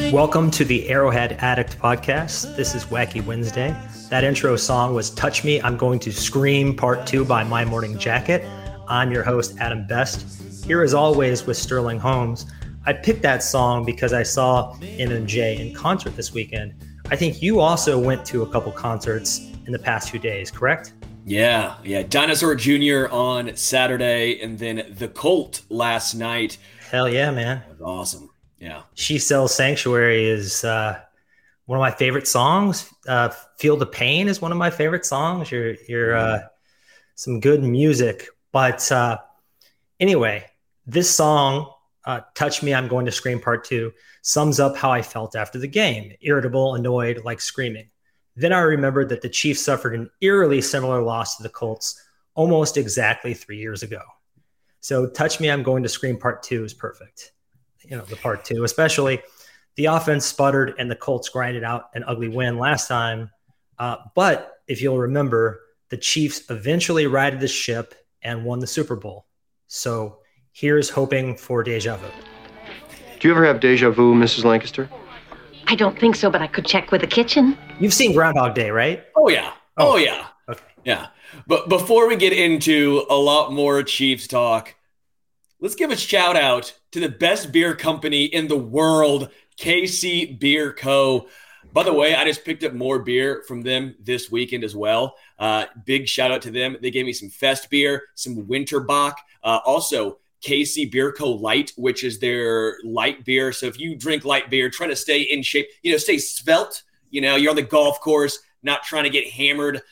Welcome to the Arrowhead Addict podcast. This is Wacky Wednesday. That intro song was Touch Me, I'm Going to Scream Part 2 by My Morning Jacket. I'm your host, Adam Best. Here as always with Sterling Holmes. I picked that song because I saw MMJ in concert this weekend. I think you also went to a couple concerts in the past few days, correct? Yeah. Dinosaur Jr. on Saturday and then The Cult last night. Hell yeah, man. That was awesome. Yeah. She Sells Sanctuary is one of my favorite songs. Feel the Pain is one of my favorite songs. You're some good music. But anyway, this song, Touch Me, I'm Going to Scream Part 2, sums up how I felt after the game. Irritable, annoyed, like screaming. Then I remembered that the Chiefs suffered an eerily similar loss to the Colts almost exactly 3 years ago. So Touch Me, I'm Going to Scream Part 2 is perfect. You know, the Part 2, especially the offense sputtered and the Colts grinded out an ugly win last time. But if you'll remember, the Chiefs eventually righted the ship and won the Super Bowl. So here's hoping for deja vu. Do you ever have deja vu, Mrs. Lancaster? I don't think so, but I could check with the kitchen. You've seen Groundhog Day, right? Oh, yeah. Oh yeah. Okay. Yeah. But before we get into a lot more Chiefs talk, let's give a shout out to the best beer company in the world, KC Bier Co. By the way, I just picked up more beer from them this weekend as well. Big shout out to them. They gave me some Fest beer, some Winterbach, also KC Bier Co. Light, which is their light beer. So if you drink light beer, trying to stay in shape, stay svelte, you're on the golf course, not trying to get hammered,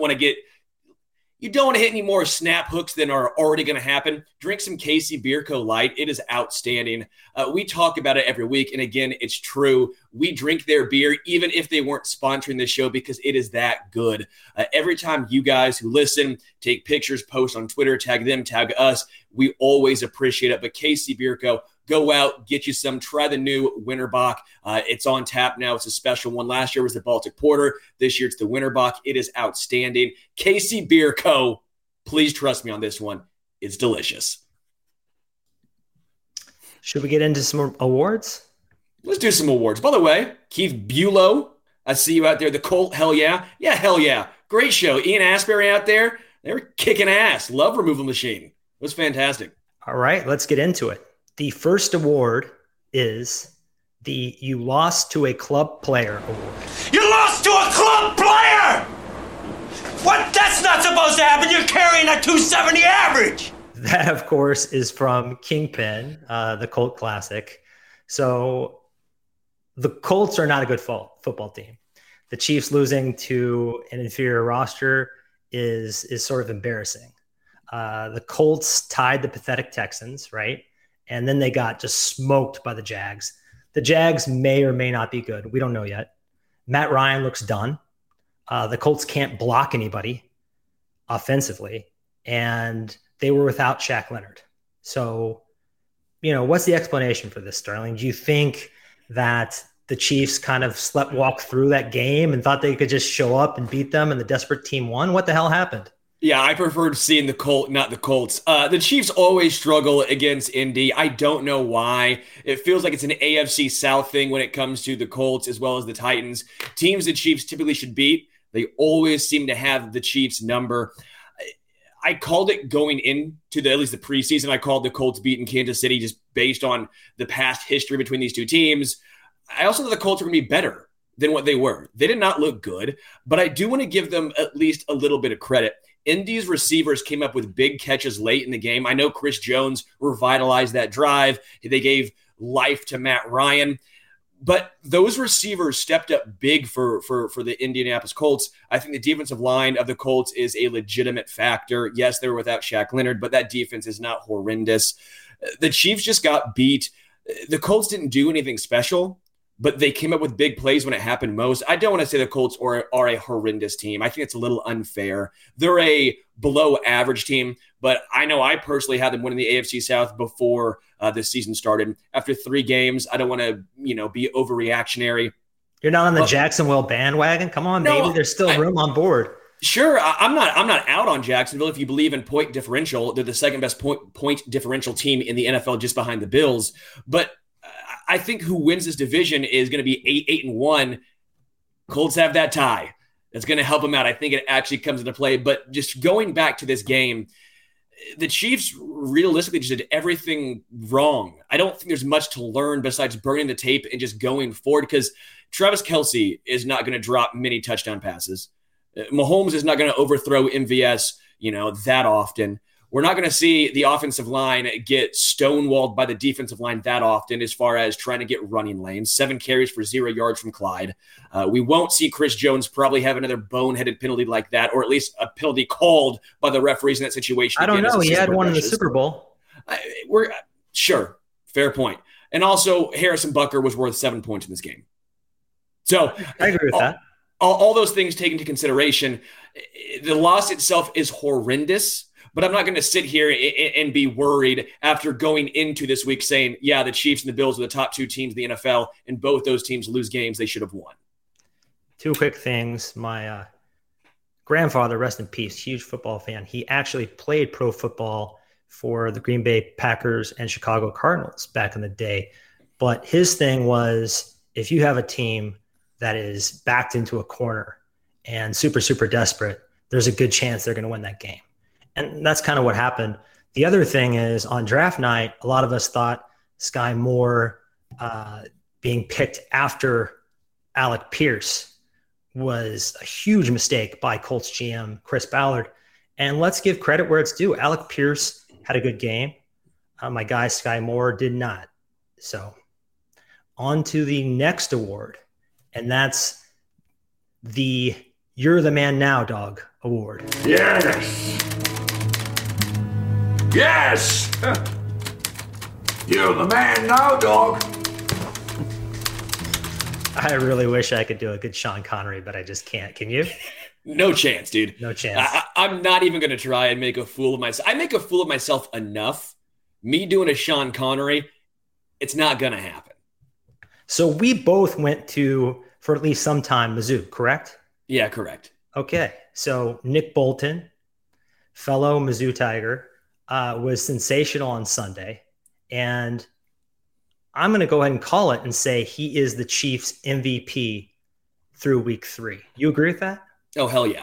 you don't want to hit any more snap hooks than are already going to happen. Drink some KC Bier Co. Light. It is outstanding. We talk about it every week. And again, it's true. We drink their beer, even if they weren't sponsoring this show, because it is that good. Every time you guys who listen, take pictures, post on Twitter, tag them, tag us, we always appreciate it. But KC Bier Co., go out, get you some, try the new Winterbach. It's on tap now. It's a special one. Last year was the Baltic Porter. This year it's the Winterbach. It is outstanding. KC Bier Co., please trust me on this one. It's delicious. Should we get into some awards? Let's do some awards. By the way, Keith Bulow, I see you out there. The Colt, hell yeah. Yeah, hell yeah. Great show. Ian Asbury out there. They were kicking ass. Love Removal Machine. It was fantastic. All right, let's get into it. The first award is the You Lost to a Club Player Award. You lost to a club player! What? That's not supposed to happen. You're carrying a 270 average. That, of course, is from Kingpin, the Colt Classic. So the Colts are not a good football team. The Chiefs losing to an inferior roster is sort of embarrassing. The Colts tied the pathetic Texans, right? And then they got just smoked by the Jags. The Jags may or may not be good. We don't know yet. Matt Ryan looks done. The Colts can't block anybody offensively. And they were without Shaq Leonard. So, what's the explanation for this, Sterling? Do you think that the Chiefs kind of walked through that game and thought they could just show up and beat them and the desperate team won? What the hell happened? Yeah, I preferred seeing the Colt, not the Colts. The Chiefs always struggle against Indy. I don't know why. It feels like it's an AFC South thing when it comes to the Colts as well as the Titans. Teams the Chiefs typically should beat, they always seem to have the Chiefs' number. I called it going into at least the preseason. I called the Colts beating Kansas City just based on the past history between these two teams. I also thought the Colts were going to be better than what they were. They did not look good, but I do want to give them at least a little bit of credit. Indy's receivers came up with big catches late in the game. I know Chris Jones revitalized that drive. They gave life to Matt Ryan. But those receivers stepped up big for the Indianapolis Colts. I think the defensive line of the Colts is a legitimate factor. Yes, they were without Shaq Leonard, but that defense is not horrendous. The Chiefs just got beat. The Colts didn't do anything special, but they came up with big plays when it happened most. I don't want to say the Colts are a horrendous team. I think it's a little unfair. They're a below average team, but I know I personally had them winning the AFC South before this season started. After 3 games, I don't want to, be overreactionary. You're not on the Jacksonville bandwagon? Come on, baby. There's still room on board. Sure, I'm not out on Jacksonville. If you believe in point differential, they're the second best point differential team in the NFL, just behind the Bills. But I think who wins this division is going to be 8-1. Colts have that tie. That's going to help them out. I think it actually comes into play. But just going back to this game, the Chiefs realistically just did everything wrong. I don't think there's much to learn besides burning the tape and just going forward, because Travis Kelce is not going to drop many touchdown passes. Mahomes is not going to overthrow MVS, that often. We're not going to see the offensive line get stonewalled by the defensive line that often as far as trying to get running lanes. 7 carries for 0 yards from Clyde. We won't see Chris Jones probably have another boneheaded penalty like that, or at least a penalty called by the referees in that situation. I don't know. He had one in the Super Bowl. We're sure. Fair point. And also, Harrison Butker was worth 7 points in this game. So I agree with that. All those things taken into consideration, the loss itself is horrendous. But I'm not going to sit here and be worried after going into this week saying, yeah, the Chiefs and the Bills are the top 2 teams in the NFL, and both those teams lose games they should have won. 2 quick things. My grandfather, rest in peace, huge football fan. He actually played pro football for the Green Bay Packers and Chicago Cardinals back in the day. But his thing was, if you have a team that is backed into a corner and super, super desperate, there's a good chance they're going to win that game. And that's kind of what happened. The other thing is, on draft night, a lot of us thought Sky Moore being picked after Alec Pierce was a huge mistake by Colts GM Chris Ballard. And let's give credit where it's due. Alec Pierce had a good game. My guy Sky Moore did not. So on to the next award, and that's the You're the Man Now, Dog award. Yes! Yes! You're the man now, dog. I really wish I could do a good Sean Connery, but I just can't. Can you? No chance, dude. No chance. I'm not even going to try and make a fool of myself. I make a fool of myself enough. Me doing a Sean Connery, it's not going to happen. So we both went to, for at least some time, Mizzou, correct? Yeah, correct. Okay. So Nick Bolton, fellow Mizzou Tiger, was sensational on Sunday. And I'm going to go ahead and call it and say he is the Chiefs MVP through week 3. You agree with that? Oh, hell yeah.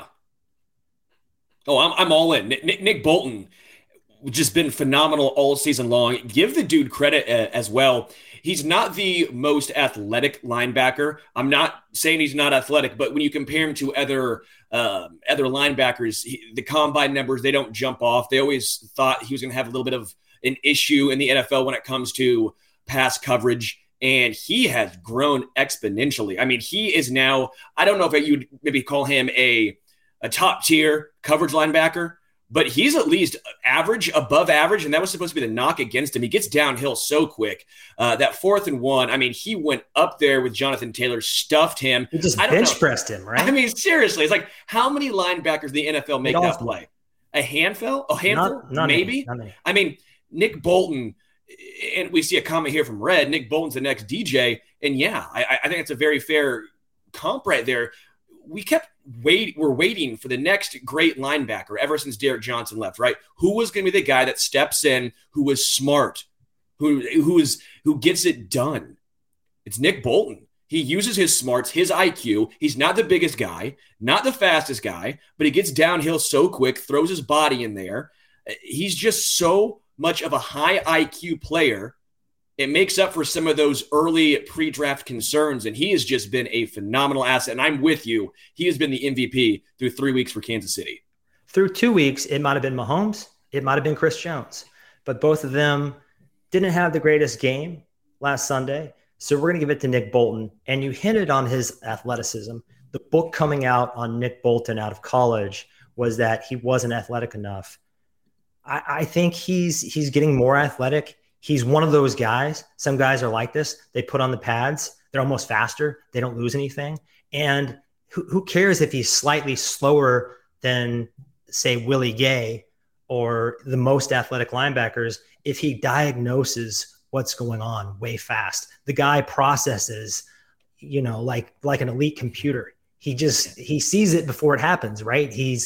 Oh, I'm all in. Nick Bolton just been phenomenal all season long. Give the dude credit as well. He's not the most athletic linebacker. I'm not saying he's not athletic, but when you compare him to other linebackers, the combine numbers, they don't jump off. They always thought he was going to have a little bit of an issue in the NFL when it comes to pass coverage, and he has grown exponentially. I mean, he is now, I don't know if you'd maybe call him a top tier coverage linebacker, but he's at least average, above average, and that was supposed to be the knock against him. He gets downhill so quick. That 4th and 1, I mean, he went up there with Jonathan Taylor, stuffed him. He just bench pressed him, right? I mean, seriously, it's like, how many linebackers in the NFL make that play? A handful? Not maybe? Many. I mean, Nick Bolton, and we see a comment here from Red, Nick Bolton's the next DJ, and yeah, I think it's a very fair comp right there. We're waiting for the next great linebacker ever since Derek Johnson left, right? Who was going to be the guy that steps in, who was smart, who gets it done? It's Nick Bolton. He uses his smarts, his IQ. He's not the biggest guy, not the fastest guy, but he gets downhill so quick, throws his body in there. He's just so much of a high IQ player. It makes up for some of those early pre-draft concerns, and he has just been a phenomenal asset. And I'm with you. He has been the MVP through 3 weeks for Kansas City. Through 2 weeks, it might have been Mahomes. It might have been Chris Jones. But both of them didn't have the greatest game last Sunday. So we're going to give it to Nick Bolton. And you hinted on his athleticism. The book coming out on Nick Bolton out of college was that he wasn't athletic enough. I think he's getting more athletic. He's one of those guys. Some guys are like this. They put on the pads. They're almost faster. They don't lose anything. And who cares if he's slightly slower than, say, Willie Gay or the most athletic linebackers if he diagnoses what's going on way fast. The guy processes, like an elite computer. He sees it before it happens, right? He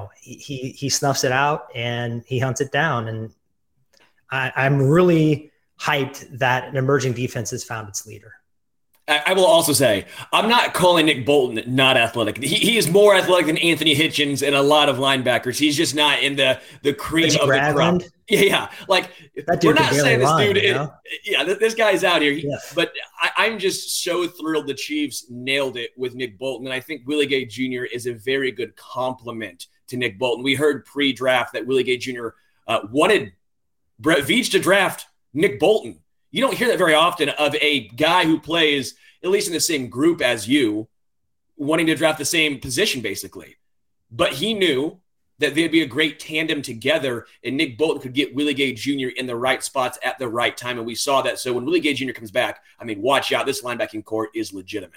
snuffs it out and he hunts it down. And I'm really hyped that an emerging defense has found its leader. I will also say, I'm not calling Nick Bolton not athletic. He is more athletic than Anthony Hitchens and a lot of linebackers. He's just not in the cream of the crop. Yeah. Like, we're not saying this dude, this guy's out here. But I'm just so thrilled the Chiefs nailed it with Nick Bolton. And I think Willie Gay Jr. is a very good compliment to Nick Bolton. We heard pre-draft that Willie Gay Jr. Wanted Brett Veach to draft Nick Bolton. You don't hear that very often of a guy who plays at least in the same group as you wanting to draft the same position, basically. But he knew that they'd be a great tandem together, and Nick Bolton could get Willie Gay Jr. in the right spots at the right time, and we saw that. So when Willie Gay Jr. comes back, I mean, watch out. This linebacking core is legitimate.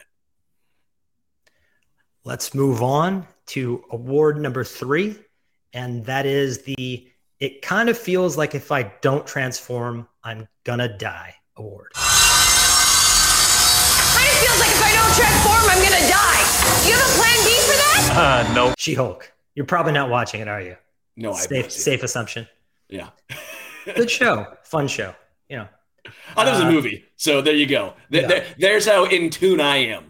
Let's move on to award number 3, and that is it kind of feels like if I don't transform, I'm gonna die award. Kind of feels like if I don't transform, I'm gonna die. You have a plan B for that? No. She-Hulk. You're probably not watching it, are you? No, safe assumption. Yeah. Good show. Fun show. You know. I thought it was a movie. So there you go. There's how in tune I am.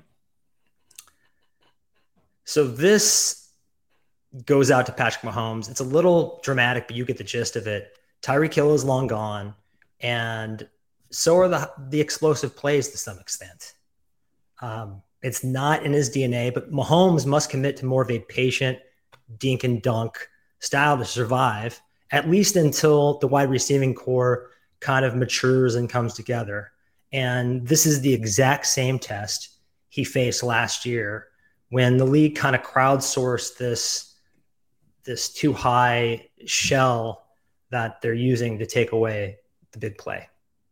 So this goes out to Patrick Mahomes. It's a little dramatic, but you get the gist of it. Tyreek Hill is long gone, and so are the explosive plays to some extent. It's not in his DNA, but Mahomes must commit to more of a patient dink and dunk style to survive, at least until the wide receiving core kind of matures and comes together. And this is the exact same test he faced last year when the league kind of crowdsourced this too high shell that they're using to take away the big play.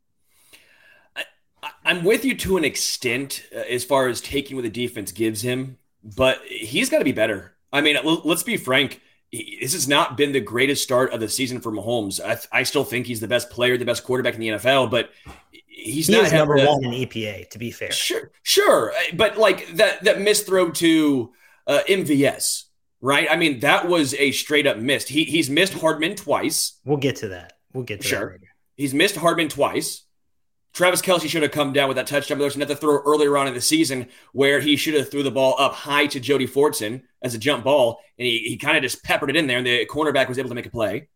I'm with you to an extent as far as taking what the defense gives him, but he's got to be better. I mean, let's be frank. This has not been the greatest start of the season for Mahomes. I still think he's the best player, the best quarterback in the NFL, but he is number 1 in EPA, to be fair. Sure. But like that missed throw to MVS, right? I mean, that was a straight up miss. He's missed Hardman twice. We'll get to that. That later. He's missed Hardman twice. Travis Kelce should have come down with that touchdown. There was another throw earlier on in the season where he should have threw the ball up high to Jody Fortson as a jump ball, and he kind of just peppered it in there, and the cornerback was able to make a play.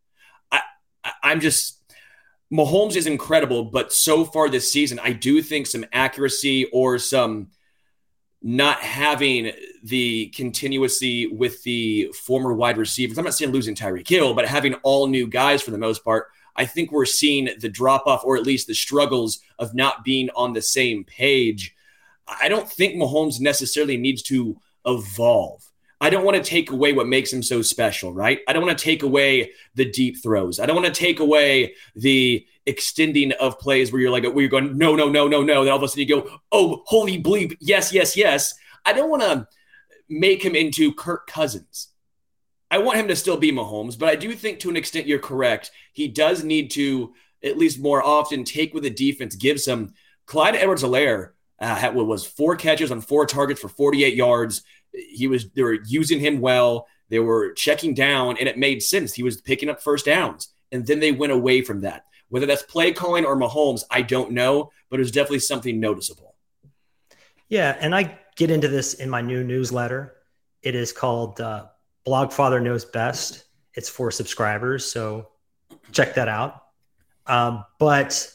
Mahomes is incredible, but so far this season, I do think some accuracy or some not having the continuity with the former wide receivers. I'm not saying losing Tyreek Hill, but having all new guys for the most part, I think we're seeing the drop-off or at least the struggles of not being on the same page. I don't think Mahomes necessarily needs to evolve. I don't want to take away what makes him so special, right? I don't want to take away the deep throws. I don't want to take away the extending of plays where you're going, no. Then all of a sudden you go, oh, holy bleep, yes. I don't want to make him into Kirk Cousins. I want him to still be Mahomes, but I do think to an extent you're correct. He does need to, at least more often, take what the defense gives him. Clyde Edwards-Helaire was 4 catches on 4 targets for 48 yards. They were using him well. They were checking down, and it made sense. He was picking up first downs, and then they went away from that. Whether that's play calling or Mahomes, I don't know, but it was definitely something noticeable. Yeah, and I get into this in my new newsletter. It is called Blogfather Knows Best. It's for subscribers, so check that out. But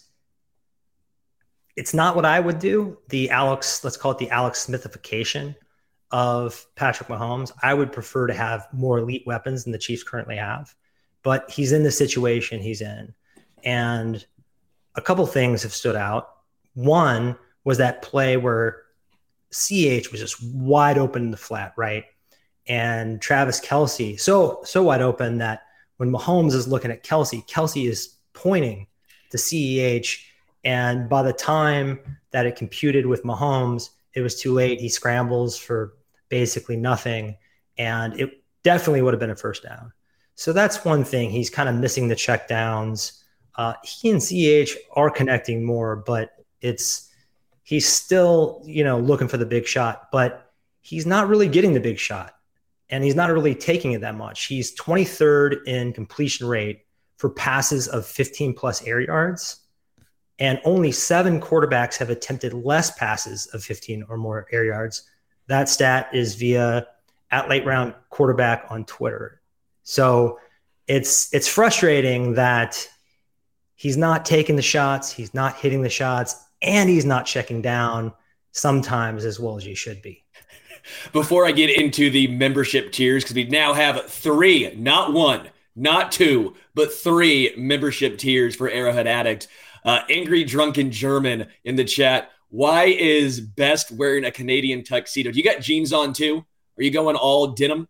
it's not what I would do. Let's call it the Alex Smithification of Patrick Mahomes. I would prefer to have more elite weapons than the Chiefs currently have, but he's in the situation he's in. And a couple things have stood out. One was that play where CH was just wide open in the flat, right? And Travis Kelce, so wide open that when Mahomes is looking at Kelce is pointing to CEH. And by the time that it computed with Mahomes, it was too late. He scrambles for basically nothing. And it definitely would have been a first down. So that's one thing. He's kind of missing the check downs. He and CEH are connecting more, but he's still, looking for the big shot, but he's not really getting the big shot. And he's not really taking it that much. He's 23rd in completion rate for passes of 15 plus air yards. and only 7 quarterbacks have attempted less passes of 15 or more air yards. That stat is via @LateRoundQuarterback on Twitter. So it's frustrating that he's not taking the shots, he's not hitting the shots, and he's not checking down sometimes as well as he should be. Before I get into the membership tiers, because we now have 3, not 1, not 2, but 3 membership tiers for Arrowhead Addict. Angry Drunken German in the chat. Why is Best wearing a Canadian tuxedo? Do you got jeans on too? Are you going all denim?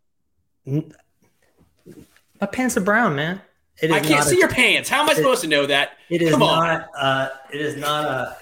My pants are brown, man. I can't see your pants. How am I supposed to know that? It is Come not. on. It is not a.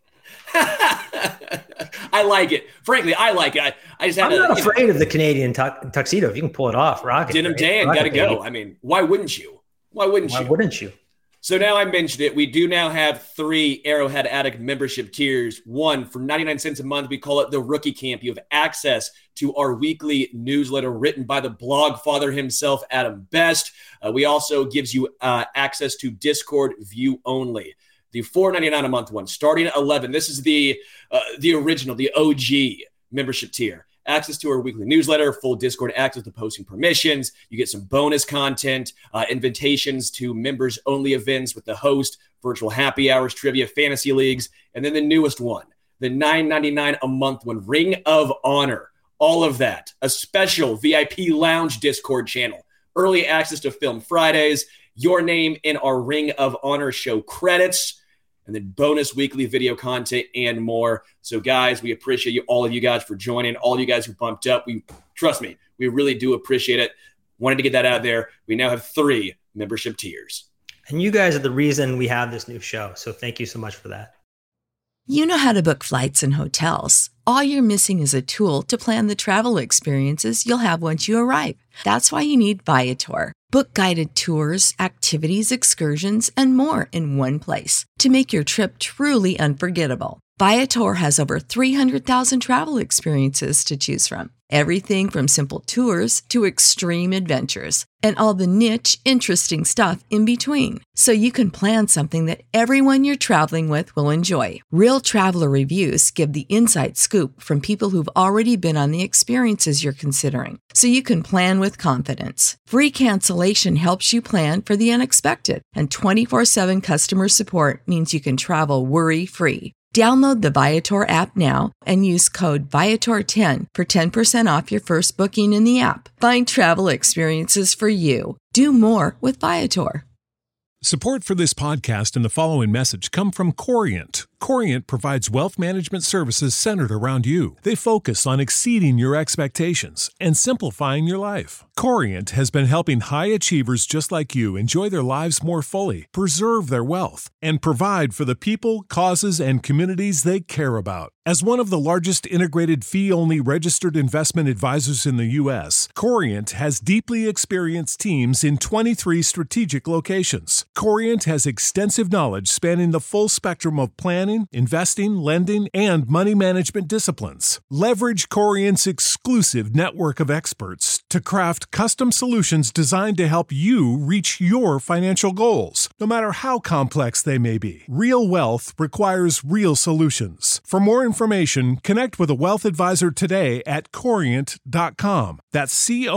I like it. Frankly, I like it. I just have. I'm not afraid of the Canadian tuxedo. If you can pull it off, rock it. Denim right? Dan, gotta go. I mean, why wouldn't you? Why wouldn't you? So now I mentioned it. We do now have 3 Arrowhead Addict membership tiers. One, for 99 cents a month, we call it the Rookie Camp. You have access to our weekly newsletter written by the blog father himself, Adam Best. We also gives you access to Discord view only. The $4.99 a month one, starting at 11. This is the original, the OG membership tier. Access to our weekly newsletter, full Discord access to posting permissions. You get some bonus content, invitations to members-only events with the host, virtual happy hours, trivia, fantasy leagues, and then the newest one, the $9.99 a month one, Ring of Honor. All of that. A special VIP lounge Discord channel. Early access to Film Fridays. Your name in our Ring of Honor show credits. And then bonus weekly video content and more. So, guys, we appreciate you, all of you guys, for joining. All of you guys who bumped up. Trust me, we really do appreciate it. Wanted to get that out there. We now have 3 membership tiers. And you guys are the reason we have this new show. So thank you so much for that. You know how to book flights and hotels. All you're missing is a tool to plan the travel experiences you'll have once you arrive. That's why you need Viator. Book guided tours, activities, excursions, and more in one place to make your trip truly unforgettable. Viator has over 300,000 travel experiences to choose from. Everything from simple tours to extreme adventures and all the niche, interesting stuff in between. So you can plan something that everyone you're traveling with will enjoy. Real traveler reviews give the inside scoop from people who've already been on the experiences you're considering. So you can plan with confidence. Free cancellation helps you plan for the unexpected. And 24/7 customer support means you can travel worry-free. Download the Viator app now and use code Viator10 for 10% off your first booking in the app. Find travel experiences for you. Do more with Viator. Support for this podcast and the following message come from Corient. Corient provides wealth management services centered around you. They focus on exceeding your expectations and simplifying your life. Corient has been helping high achievers just like you enjoy their lives more fully, preserve their wealth, and provide for the people, causes, and communities they care about. As one of the largest integrated fee-only registered investment advisors in the U.S., Corient has deeply experienced teams in 23 strategic locations. Corient has extensive knowledge spanning the full spectrum of planning, investing, lending, and money management disciplines. Leverage Corient's exclusive network of experts to craft custom solutions designed to help you reach your financial goals, no matter how complex they may be. Real wealth requires real solutions. For more information, connect with a wealth advisor today at Corient.com. That's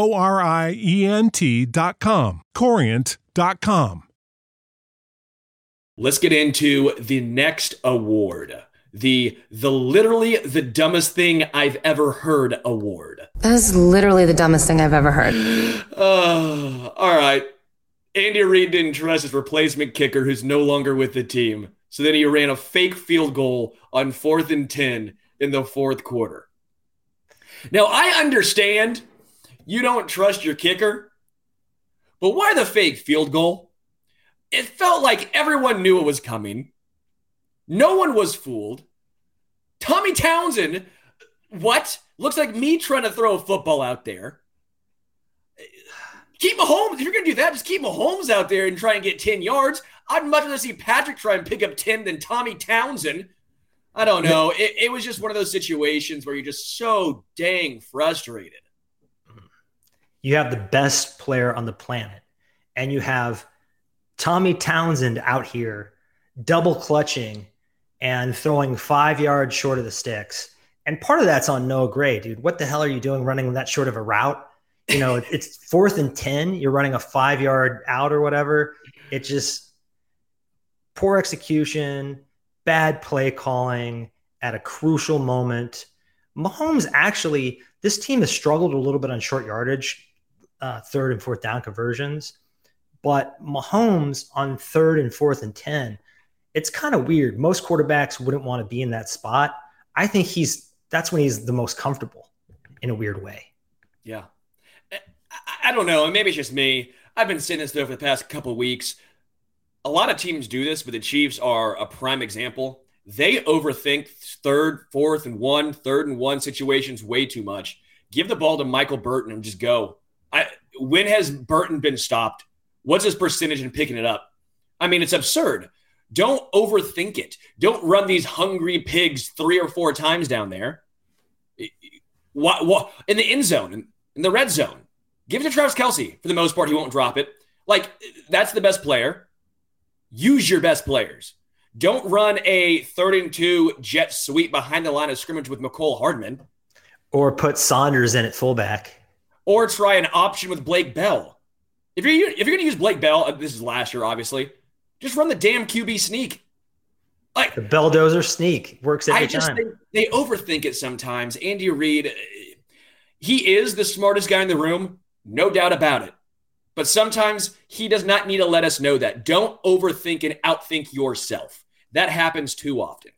Corient.com. Corient.com. Let's get into the next award. The literally the dumbest thing I've ever heard award. That is literally the dumbest thing I've ever heard. All right. Andy Reid didn't trust his replacement kicker who's no longer with the team. So then he ran a fake field goal on 4th and 10 in the 4th quarter. Now, I understand you don't trust your kicker, but why the fake field goal? It felt like everyone knew it was coming. No one was fooled. Tommy Townsend, what? Looks like me trying to throw a football out there. Keep Mahomes. If you're going to do that, just keep Mahomes out there and try and get 10 yards. I'd much rather see Patrick try and pick up 10 than Tommy Townsend. I don't know. It was just one of those situations where you're just so dang frustrated. You have the best player on the planet, and you have Tommy Townsend out here double clutching and throwing 5 yards short of the sticks. And part of that's on Noah Gray, dude. What the hell are you doing running that short of a route? You know, it's 4th and 10. You're running a 5-yard out or whatever. It just poor execution, bad play calling at a crucial moment. Mahomes actually, this team has struggled a little bit on short yardage, 3rd and 4th down conversions. But Mahomes on 3rd and 4th and 10, it's kind of weird. Most quarterbacks wouldn't want to be in that spot. I think that's when he's the most comfortable in a weird way. Yeah. I don't know. Maybe it's just me. I've been saying this though for the past couple of weeks. A lot of teams do this, but the Chiefs are a prime example. They overthink 3rd, 4th, and 1, 3rd and 1 situations way too much. Give the ball to Michael Burton and just go. When has Burton been stopped? What's his percentage in picking it up? I mean, it's absurd. Don't overthink it. Don't run these hungry pigs 3 or 4 times down there. What in the end zone, in the red zone? Give it to Travis Kelce. For the most part, he won't drop it. Like, that's the best player. Use your best players. Don't run a 3rd and 2 jet sweep behind the line of scrimmage with McCole Hardman. Or put Saunders in at fullback. Or try an option with Blake Bell. If you're going to use Blake Bell, this is last year, obviously, just run the damn QB sneak. Like the Belldozer sneak works every time. I just think they overthink it sometimes. Andy Reid, he is the smartest guy in the room, no doubt about it. But sometimes he does not need to let us know that. Don't overthink and outthink yourself. That happens too often.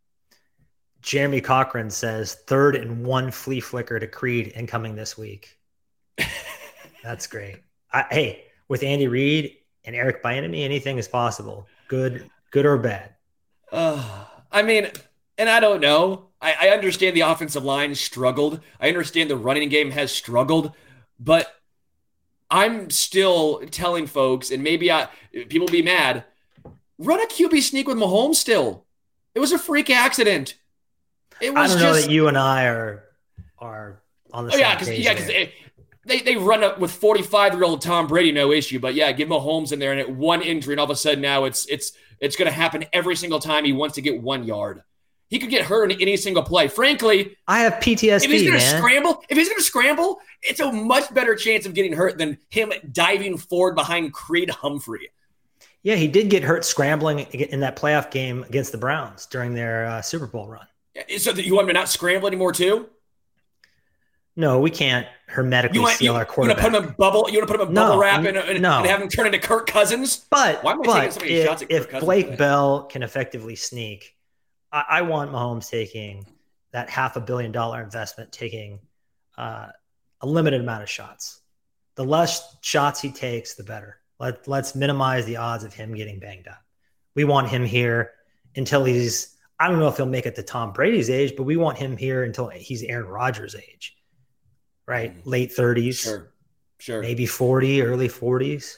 Jeremy Cochran says 3rd and 1 flea flicker to Creed incoming this week. That's great. Hey, with Andy Reid and Eric Bieniemy, anything is possible. Good or bad. I mean, and I don't know. I understand the offensive line struggled. I understand the running game has struggled. But I'm still telling folks, and maybe people will be mad, run a QB sneak with Mahomes still. It was a freak accident. It was I don't know that you and I are on the same page. Yeah, because they run up with 45-year-old Tom Brady, no issue. But yeah, give Mahomes in there and at one injury, and all of a sudden now it's going to happen every single time he wants to get 1 yard. He could get hurt in any single play. Frankly, I have PTSD. If he's going to scramble, it's a much better chance of getting hurt than him diving forward behind Creed Humphrey. Yeah, he did get hurt scrambling in that playoff game against the Browns during their Super Bowl run. So you want him to not scramble anymore too? No, we can't hermetically seal our quarterback. You want to put him in bubble wrap and have him turn into Kirk Cousins? But if Blake Bell can effectively sneak, I want Mahomes taking that $500 million investment, taking a limited amount of shots. The less shots he takes, the better. Let's minimize the odds of him getting banged up. We want him here until he's, I don't know if he'll make it to Tom Brady's age, but we want him here until he's Aaron Rodgers' age, right? Late 30s. Sure. Maybe 40, early 40s.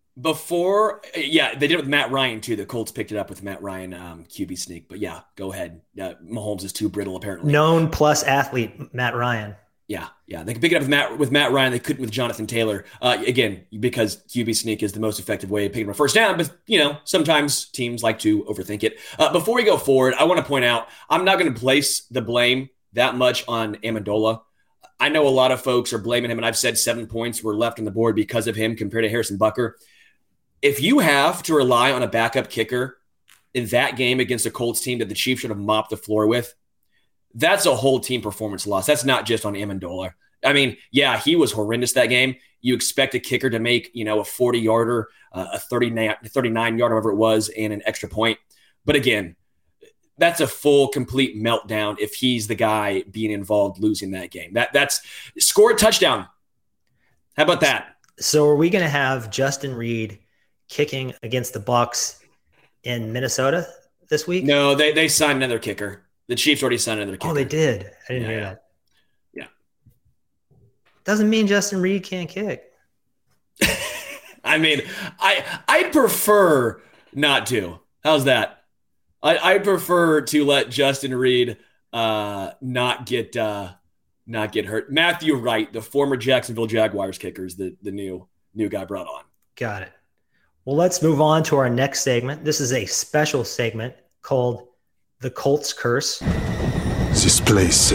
They did it with Matt Ryan too. The Colts picked it up with Matt Ryan QB sneak. But yeah, go ahead. Mahomes is too brittle apparently. Known plus athlete Matt Ryan. Yeah. They can pick it up with Matt Ryan. They couldn't with Jonathan Taylor. Again, because QB sneak is the most effective way of picking up a first down. But sometimes teams like to overthink it. Before we go forward, I want to point out I'm not going to place the blame that much on Amendola. I know a lot of folks are blaming him, and I've said 7 points were left on the board because of him compared to Harrison Butker. If you have to rely on a backup kicker in that game against a Colts team that the Chiefs should have mopped the floor with, that's a whole team performance loss. That's not just on Amendola. I mean, yeah, he was horrendous that game. You expect a kicker to make, a 40-yarder, a 39-yarder, whatever it was, and an extra point. But again, that's a full, complete meltdown if he's the guy being involved losing that game. That's score a touchdown. How about that? So are we going to have Justin Reid kicking against the Bucs in Minnesota this week? No, they signed another kicker. The Chiefs already signed another kicker. Oh, they did. I didn't hear that. Yeah. Doesn't mean Justin Reid can't kick. I mean, I prefer not to. How's that? I prefer to let Justin Reid not get hurt. Matthew Wright, the former Jacksonville Jaguars kicker, is the new guy brought on. Got it. Well, let's move on to our next segment. This is a special segment called The Colts Curse. This place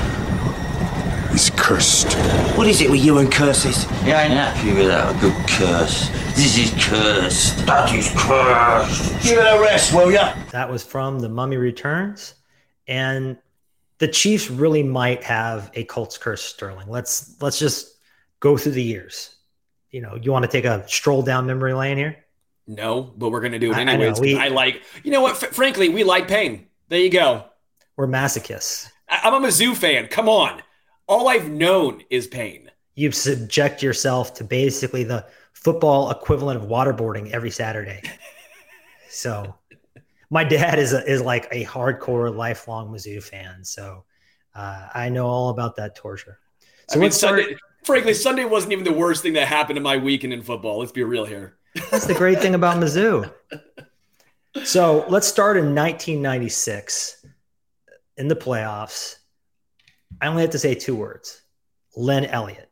is cursed. What is it with you and curses? You ain't happy without a good curse. This is cursed. That is cursed. Give it a rest, will ya? That was from The Mummy Returns. And the Chiefs really might have a Colts curse, Sterling. Let's just go through the years. You want to take a stroll down memory lane here? No, but we're going to do it anyways. I like, you know what? Frankly, we like pain. There you go. We're masochists. I'm a Mizzou fan. Come on. All I've known is pain. You subject yourself to basically the football equivalent of waterboarding every Saturday. So my dad is like a hardcore lifelong Mizzou fan. So I know all about that torture. So Sunday wasn't even the worst thing that happened in my weekend in football. Let's be real here. That's the great thing about Mizzou. So let's start in 1996 in the playoffs. I only have to say 2 words. Len Elliott.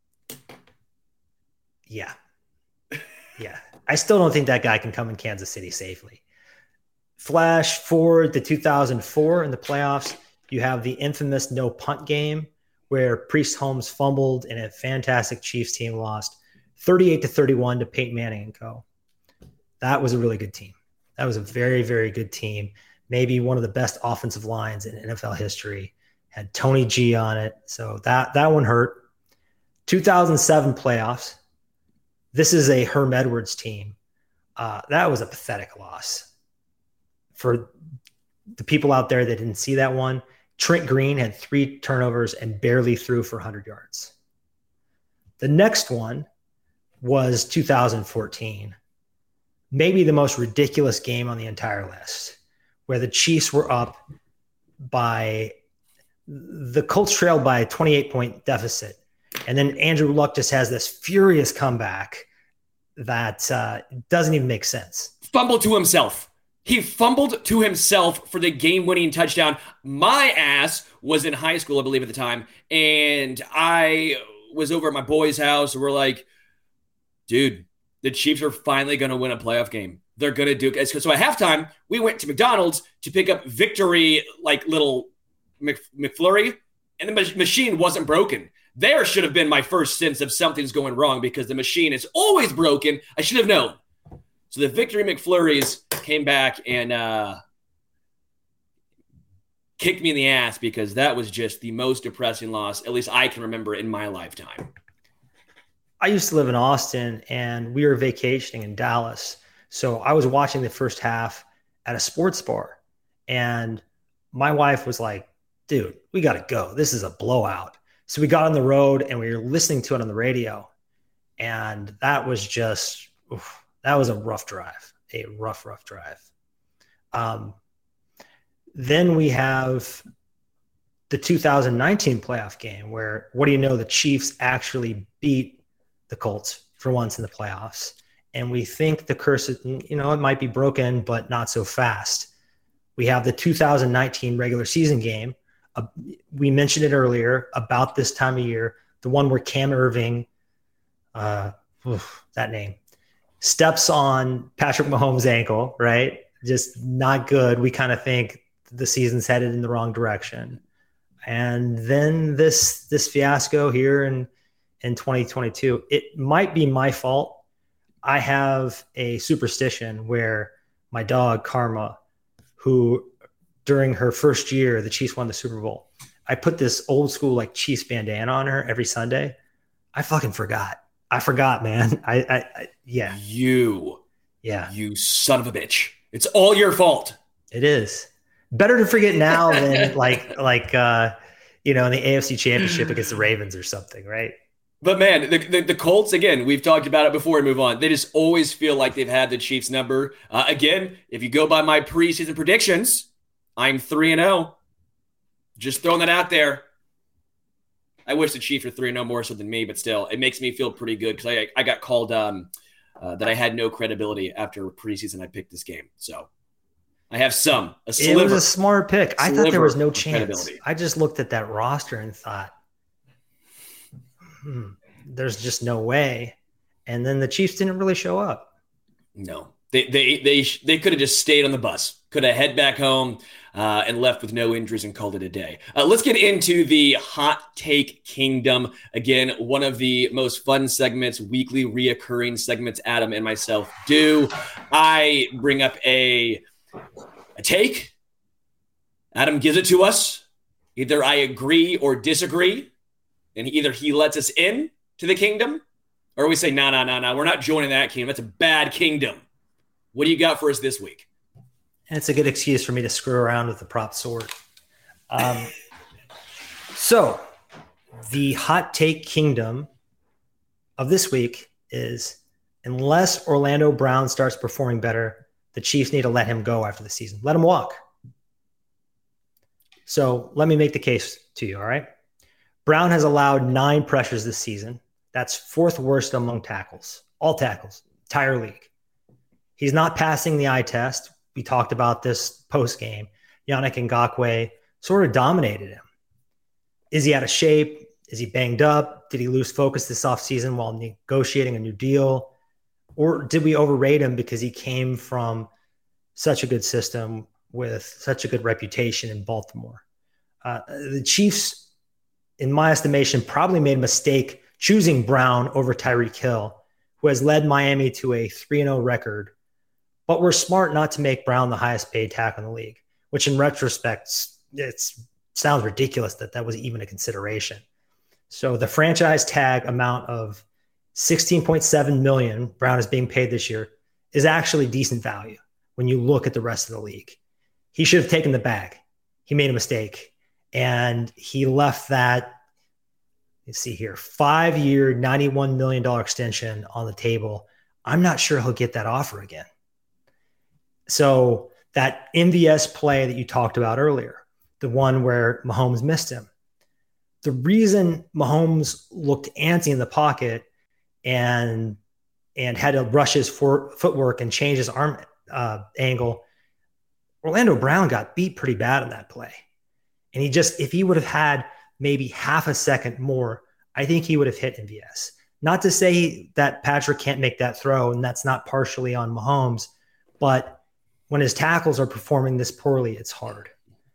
Yeah. I still don't think that guy can come in Kansas City safely. Flash forward to 2004 in the playoffs. You have the infamous no punt game where Priest Holmes fumbled and a fantastic Chiefs team lost 38-31 to Peyton Manning and co. That was a really good team. That was a very, very good team. Maybe one of the best offensive lines in NFL history. Had Tony G on it. So that one hurt. 2007 playoffs. This is a Herm Edwards team. That was a pathetic loss. For the people out there that didn't see that one, Trent Green had 3 turnovers and barely threw for 100 yards. The next one was 2014. Maybe the most ridiculous game on the entire list, where the Chiefs were up by the Colts trailed by a 28-point deficit. And then Andrew Luck just has this furious comeback that doesn't even make sense. Fumbled to himself. He fumbled to himself for the game-winning touchdown. My ass was in high school, I believe, at the time, and I was over at my boy's house, and we're like, dude, the Chiefs are finally going to win a playoff game. They're going to do it. So at halftime, we went to McDonald's to pick up Victory, like little McFlurry, and the machine wasn't broken. There should have been my first sense of something's going wrong because the machine is always broken. I should have known. So the Victory McFlurries came back and kicked me in the ass because that was just the most depressing loss, at least I can remember in my lifetime. I used to live in Austin, and we were vacationing in Dallas. So I was watching the first half at a sports bar, and my wife was like, dude, we got to go. This is a blowout. So we got on the road, and we were listening to it on the radio, and that was just that was a rough drive, a rough drive. Then we have the 2019 playoff game where, what do you know, the Chiefs actually beat the Colts for once in the playoffs. And we think the curse, it might be broken, but not so fast. We have the 2019 regular season game. We mentioned it earlier, about this time of year, the one where Cam Irving, that name, steps on Patrick Mahomes' ankle, right? Just not good. We kind of think the season's headed in the wrong direction. And then this fiasco here in 2022, it might be my fault. I have a superstition where my dog, Karma, who during her first year, the Chiefs won the Super Bowl, I put this old school like Chiefs bandana on her every Sunday. I fucking forgot. I forgot, man. Yeah. You son of a bitch. It's all your fault. It is. Better to forget now than like in the AFC Championship against the Ravens or something, right? But man, the Colts, again, we've talked about it before we move on. They just always feel like they've had the Chiefs number. Again, if you go by my preseason predictions, I'm 3-0. Just throwing that out there. I wish the Chiefs were 3-0 more so than me, but still, it makes me feel pretty good because I got called that I had no credibility after preseason I picked this game. So I have a sliver. It was a smart pick. I thought there was no chance. I just looked at that roster and thought, there's just no way. And then the Chiefs didn't really show up. No, they could have just stayed on the bus, could have head back home and left with no injuries and called it a day. Let's get into the Hot Take Kingdom. Again, one of the most fun segments, weekly reoccurring segments Adam and myself do. I bring up a take. Adam gives it to us. Either I agree or disagree, and either he lets us in to the kingdom, or we say, no, we're not joining that kingdom. That's a bad kingdom. What do you got for us this week? And it's a good excuse for me to screw around with the prop sword. So the Hot Take Kingdom of this week is, unless Orlando Brown starts performing better, the Chiefs need to let him go after the season. Let him walk. So let me make the case to you, all right? Brown has allowed 9 pressures this season. That's 4th worst among tackles, all tackles, entire league. He's not passing the eye test. We talked about this post-game. Yannick Ngakoue sort of dominated him. Is he out of shape? Is he banged up? Did he lose focus this offseason while negotiating a new deal? Or did we overrate him because he came from such a good system with such a good reputation in Baltimore? The Chiefs, in my estimation, probably made a mistake choosing Brown over Tyreek Hill, who has led Miami to a 3-0 record. But we're smart not to make Brown the highest paid tackle in the league, which in retrospect, it sounds ridiculous that was even a consideration. So the franchise tag amount of $16.7 million Brown is being paid this year is actually decent value when you look at the rest of the league. He should have taken the bag. He made a mistake. And he left that, let's see here, 5-year, $91 million extension on the table. I'm not sure he'll get that offer again. So that MVS play that you talked about earlier, the one where Mahomes missed him, the reason Mahomes looked antsy in the pocket and had to rush his footwork and change his arm angle, Orlando Brown got beat pretty bad in that play. And if he would have had maybe half a second more, I think he would have hit MVS. Not to say that Patrick can't make that throw, and that's not partially on Mahomes, but when his tackles are performing this poorly, it's hard.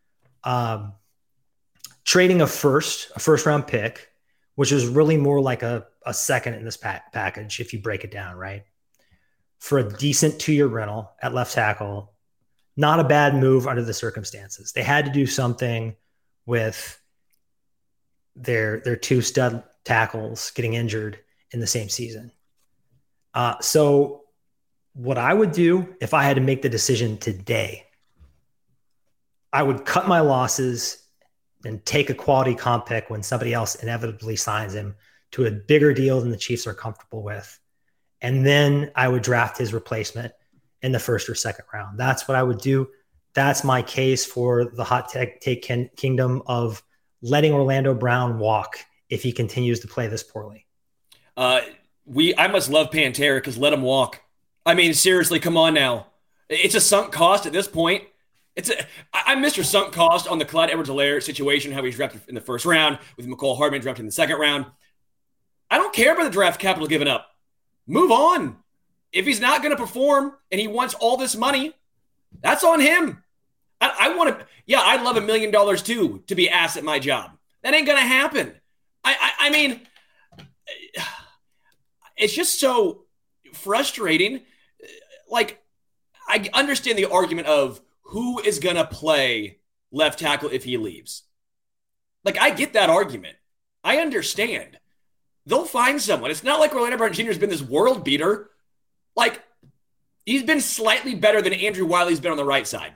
Trading a first round pick, which is really more like a second in this package, if you break it down, right? For a decent 2-year rental at left tackle, not a bad move under the circumstances. They had to do something with their 2 stud tackles getting injured in the same season. So what I would do if I had to make the decision today, I would cut my losses and take a quality comp pick when somebody else inevitably signs him to a bigger deal than the Chiefs are comfortable with. And then I would draft his replacement in the 1st or 2nd round. That's what I would do. That's my case for the Hot Take Kingdom of letting Orlando Brown walk if he continues to play this poorly. I must love Pantera because let him walk. I mean, seriously, come on now. It's a sunk cost at this point. I'm Mr. Sunk Cost on the Clyde Edwards-Helaire situation, how he's drafted in the 1st round, with Mecole Hardman drafted in the 2nd round. I don't care about the draft capital given up. Move on. If he's not going to perform and he wants all this money, that's on him. I want to, I'd love $1 million too to be asked at my job. That ain't going to happen. I mean, it's just so frustrating. Like, I understand the argument of who is going to play left tackle if he leaves. Like, I get that argument. I understand. They'll find someone. It's not like Orlando Brown Jr. has been this world beater. Like, he's been slightly better than Andrew Wiley's been on the right side.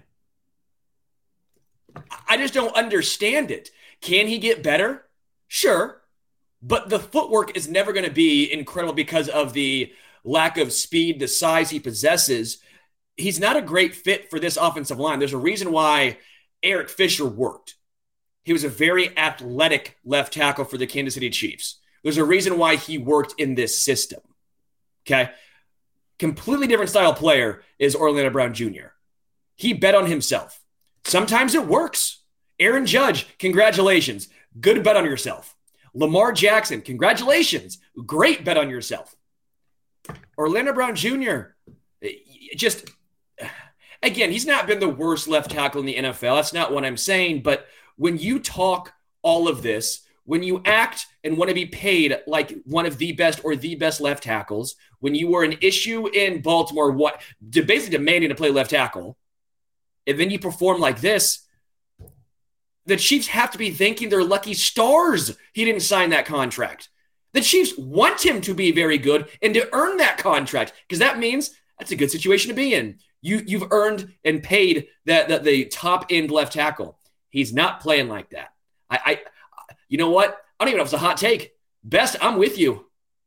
I just don't understand it. Can he get better? Sure. But the footwork is never going to be incredible because of the lack of speed, the size he possesses. He's not a great fit for this offensive line. There's a reason why Eric Fisher worked. He was a very athletic left tackle for the Kansas City Chiefs. There's a reason why he worked in this system. Okay? Completely different style player is Orlando Brown Jr. He bet on himself. Sometimes it works. Aaron Judge, congratulations. Good bet on yourself. Lamar Jackson, congratulations. Great bet on yourself. Orlando Brown Jr., Just, again, he's not been the worst left tackle in the NFL. That's not what I'm saying. But when you talk all of this, when you act and want to be paid like one of the best or the best left tackles, when you were an issue in Baltimore, basically demanding to play left tackle, and then you perform like this, the Chiefs have to be thanking their lucky stars he didn't sign that contract. The Chiefs want him to be very good and to earn that contract, because that means that's a good situation to be in. You've earned and paid the top end left tackle. He's not playing like that. You know what? I don't even know if it's a hot take. Best, I'm with you.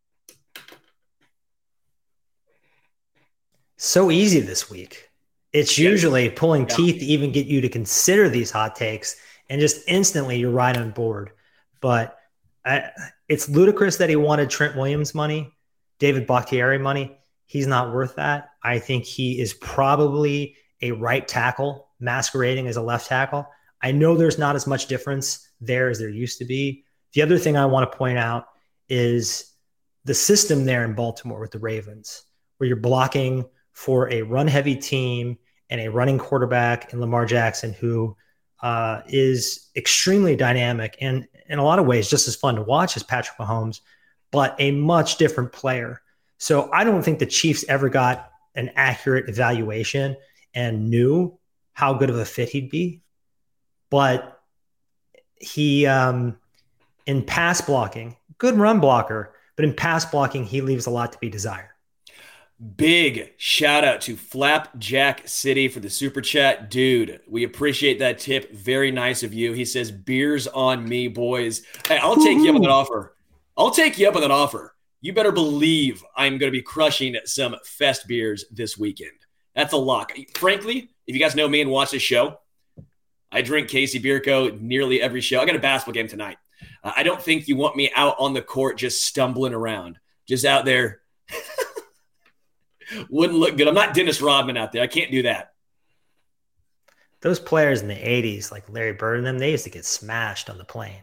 So easy this week. It's usually pulling teeth to even get you to consider these hot takes, and just instantly you're right on board. But it's ludicrous that he wanted Trent Williams money, David Bakhtiari money. He's not worth that. I think he is probably a right tackle masquerading as a left tackle. I know there's not as much difference there as there used to be. The other thing I want to point out is the system there in Baltimore with the Ravens, where you're blocking for a run-heavy team and a running quarterback in Lamar Jackson, who is extremely dynamic and in a lot of ways just as fun to watch as Patrick Mahomes, but a much different player. So I don't think the Chiefs ever got an accurate evaluation and knew how good of a fit he'd be. But he, in pass blocking, good run blocker, but in pass blocking, he leaves a lot to be desired. Big shout out to Flapjack City for the super chat. Dude, we appreciate that tip. Very nice of you. He says, beers on me, boys. Hey, I'll take you up on that offer. I'll take you up on that offer. You better believe I'm going to be crushing some Fest beers this weekend. That's a lock. Frankly, if you guys know me and watch this show, I drink Casey Beer Co. nearly every show. I got a basketball game tonight. I don't think you want me out on the court just stumbling around, just out there. Wouldn't look good. I'm not Dennis Rodman out there. I can't do that. Those players in the 80s, like Larry Bird and them, they used to get smashed on the plane.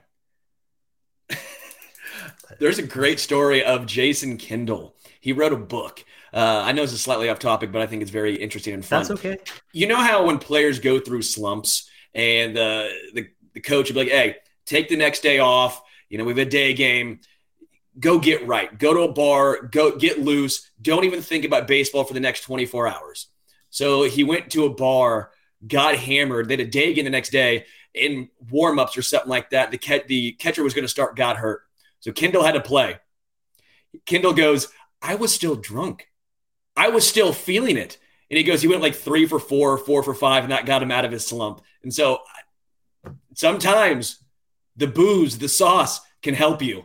There's a great story of Jason Kendall. He wrote a book. I know this is slightly off topic, but I think it's very interesting and fun. That's okay. You know how when players go through slumps and the coach would be like, hey, take the next day off. You know, we have a day game. Go get right. Go to a bar. Go get loose. Don't even think about baseball for the next 24 hours. So he went to a bar, got hammered. They had a day game the next day in warm-ups or something like that. The catcher was going to start, got hurt. So Kendall had to play. Kendall goes, I was still drunk. I was still feeling it. And he goes, he went like 3 for 4, 4 for 5, and that got him out of his slump. And so sometimes the booze, the sauce can help you.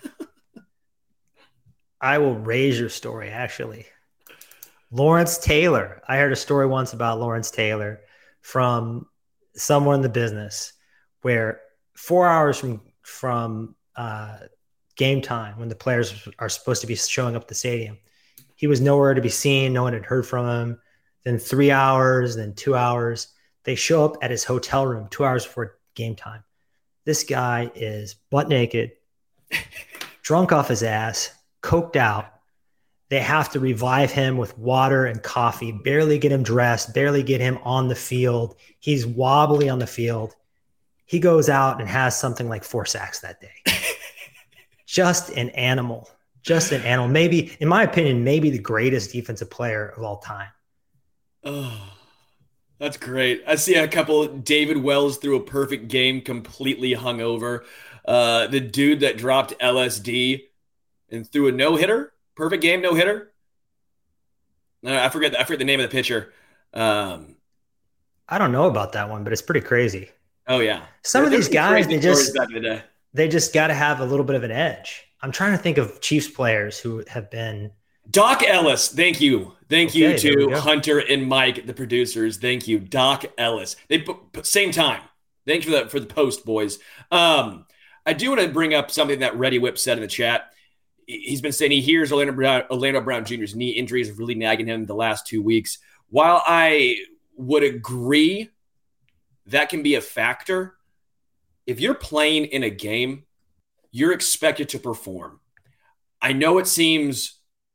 I will raise your story, actually. Lawrence Taylor. I heard a story once about Lawrence Taylor from someone in the business where 4 hours from game time, when the players are supposed to be showing up at the stadium, he was nowhere to be seen. No one had heard from him. Then 3 hours, then 2 hours. They show up at his hotel room 2 hours before game time. This guy is butt naked, drunk off his ass, coked out. They have to revive him with water and coffee, barely get him dressed, barely get him on the field. He's wobbly on the field. He goes out and has something like 4 sacks that day. Just an animal. Just an animal. Maybe, in my opinion, maybe the greatest defensive player of all time. Oh, that's great. I see a couple. David Wells threw a perfect game, completely hungover. The dude that dropped LSD and threw a no-hitter. Perfect game, no-hitter. I forget the name of the pitcher. I don't know about that one, but it's pretty crazy. Oh, yeah. Some of these guys, they just got to have a little bit of an edge. I'm trying to think of Chiefs players who have been. Doc Ellis, thank you. Thank you to Hunter and Mike, the producers. Thank you, Doc Ellis. They same time. Thanks for the post, boys. I do want to bring up something that Reddy Whip said in the chat. He's been saying he hears Orlando Brown Jr.'s knee injuries have really nagging him the last 2 weeks. While I would agree that can be a factor, if you're playing in a game, you're expected to perform. I know it seems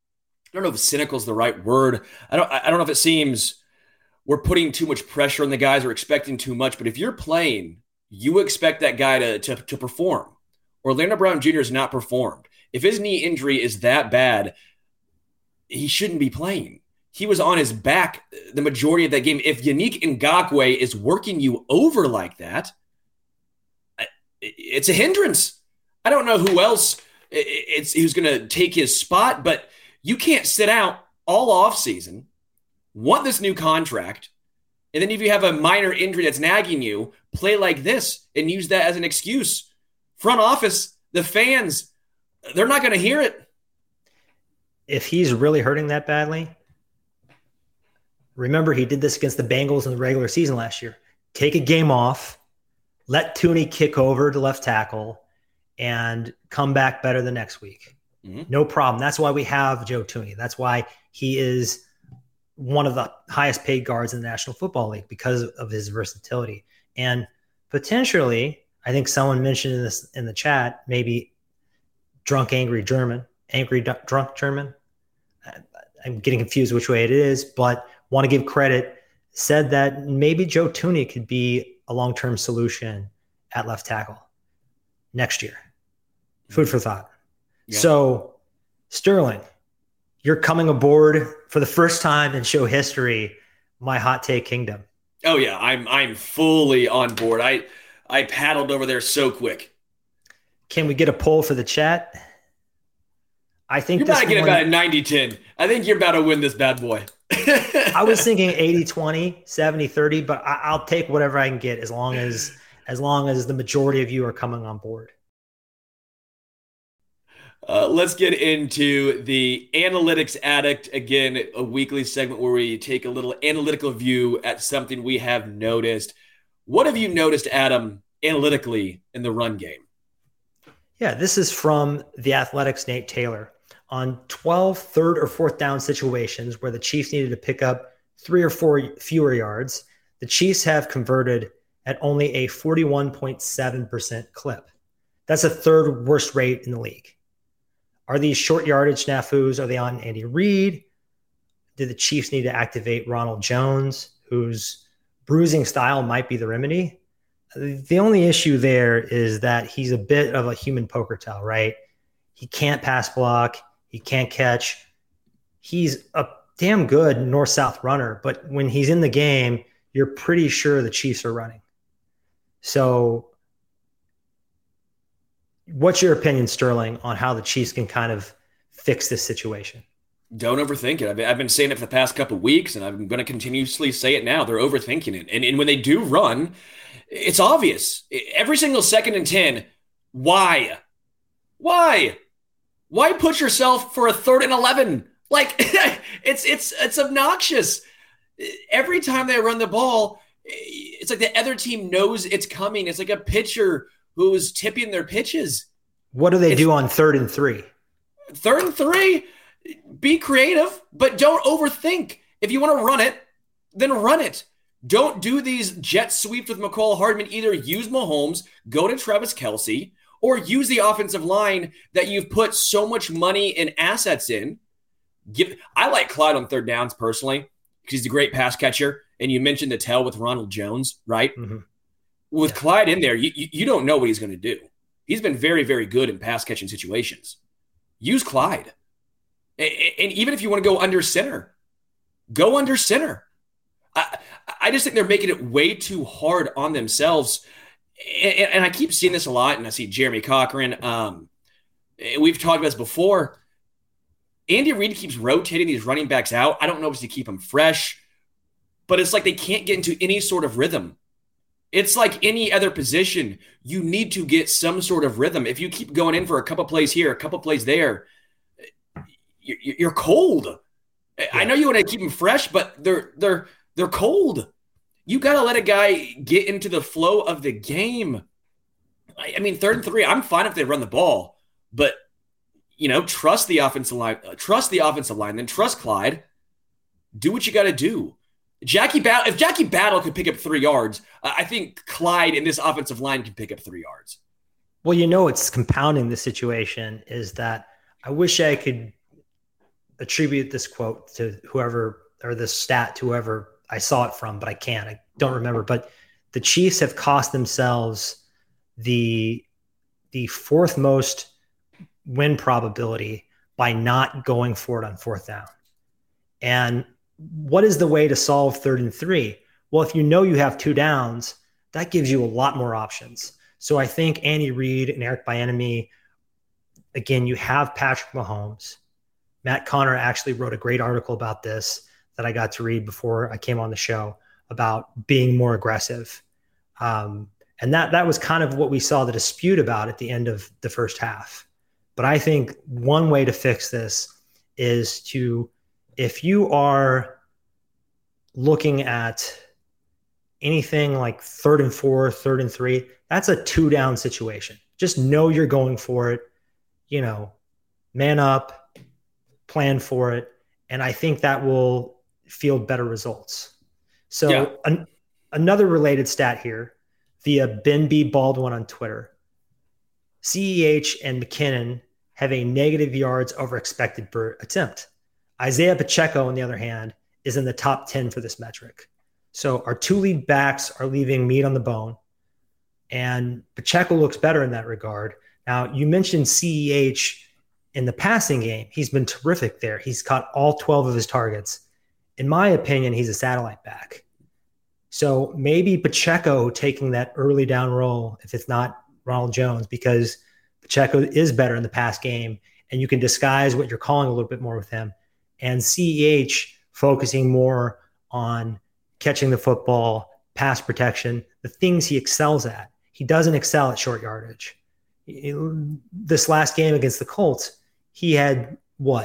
don't know if cynical is the right word. I don't know if it seems we're putting too much pressure on the guys or expecting too much. But if you're playing, you expect that guy to perform. Orlando Brown Jr. has not performed. If his knee injury is that bad, he shouldn't be playing. He was on his back the majority of that game. If Yannick Ngakoue is working you over like that, it's a hindrance. I don't know who else who's going to take his spot, but you can't sit out all offseason, want this new contract, and then if you have a minor injury that's nagging you, play like this and use that as an excuse. Front office, the fans, they're not going to hear it. If he's really hurting that badly, remember he did this against the Bengals in the regular season last year. Take a game off, let Tooney kick over to left tackle, and come back better the next week. Mm-hmm. No problem. That's why we have Joe Tooney. That's why he is one of the highest paid guards in the National Football League, because of his versatility. And potentially, I think someone mentioned this in the chat, maybe drunk German. I'm getting confused which way it is, but want to give credit, said that maybe Joe Tooney could be a long-term solution at left tackle next year. Food for thought. Yeah. So, Sterling, you're coming aboard for the first time in show history, my hot take kingdom. Oh yeah, I'm fully on board. I paddled over there so quick. Can we get a poll for the chat? I think you're about to get about a 90-10. I think you're about to win this bad boy. I was thinking 80-20, 70-30, but I'll take whatever I can get as long as the majority of you are coming on board. Let's get into the Analytics Addict. Again, a weekly segment where we take a little analytical view at something we have noticed. What have you noticed, Adam, analytically in the run game? Yeah, this is from The Athletic's Nate Taylor. On 12 third or fourth down situations where the Chiefs needed to pick up 3 or 4 fewer yards, the Chiefs have converted at only a 41.7% clip. That's a third worst rate in the league. Are these short yardage snafus? Are they on Andy Reid? Did the Chiefs need to activate Ronald Jones, whose bruising style might be the remedy? The only issue there is that he's a bit of a human poker tell, right? He can't pass block. He can't catch. He's a damn good north-south runner, but when he's in the game, you're pretty sure the Chiefs are running. So what's your opinion, Sterling, on how the Chiefs can kind of fix this situation? Don't overthink it. I've been saying it for the past couple of weeks, and I'm going to continuously say it now. They're overthinking it. And when they do run, it's obvious. Every single 2nd and 10, why? Why put yourself for a 3rd and 11? Like, it's obnoxious. Every time they run the ball, it's like the other team knows it's coming. It's like a pitcher who's tipping their pitches. What do they do on 3rd and 3? 3rd and 3? Be creative, but don't overthink. If you want to run it, then run it. Don't do these jet sweeps with McCall Hardman. Either use Mahomes, go to Travis Kelce, or use the offensive line that you've put so much money and assets in. I like Clyde on 3rd downs personally because he's a great pass catcher. And you mentioned the tell with Ronald Jones, right? Mm-hmm. With Clyde in there, you don't know what he's going to do. He's been very, very good in pass catching situations. Use Clyde. And even if you want to go under center, go under center. I just think they're making it way too hard on themselves. And I keep seeing this a lot, and I see Jeremy Cochran. We've talked about this before. Andy Reid keeps rotating these running backs out. I don't know if it's to keep them fresh, but it's like they can't get into any sort of rhythm. It's like any other position. You need to get some sort of rhythm. If you keep going in for a couple plays here, a couple plays there, you're cold. Yeah. I know you want to keep them fresh, but they're cold. You got to let a guy get into the flow of the game. I mean, 3rd and 3, I'm fine if they run the ball, but trust the offensive line. Then trust Clyde. Do what you got to do. If Jackie Battle could pick up 3 yards, I think Clyde in this offensive line can pick up 3 yards. Well, it's compounding the situation is that I wish I could attribute this quote to whoever, or this stat to whoever I saw it from, but I don't remember. But the Chiefs have cost themselves the fourth most win probability by not going for it on fourth down. And what is the way to solve 3rd and 3? Well, if you know you have 2 downs, that gives you a lot more options. So I think Andy Reid and Eric Bieniemy, again, you have Patrick Mahomes. Matt Connor actually wrote a great article about this that I got to read before I came on the show about being more aggressive. And that was kind of what we saw the dispute about at the end of the first half. But I think one way to fix this is to, if you are looking at anything like 3rd and 4, 3rd and 3, that's a 2-down situation. Just know you're going for it, man up, plan for it. And I think that will field better results. So another related stat here via Ben B. Baldwin on Twitter, CEH and McKinnon have a negative yards over expected per attempt. Isaiah Pacheco, on the other hand, is in the top 10 for this metric. So our 2 lead backs are leaving meat on the bone, and Pacheco looks better in that regard. Now, you mentioned CEH in the passing game. He's been terrific there. He's caught all 12 of his targets. In my opinion, he's a satellite back. So maybe Pacheco taking that early down role, if it's not Ronald Jones, because Pacheco is better in the pass game, and you can disguise what you're calling a little bit more with him. And CEH focusing more on catching the football, pass protection, the things he excels at. He doesn't excel at short yardage. This last game against the Colts, he had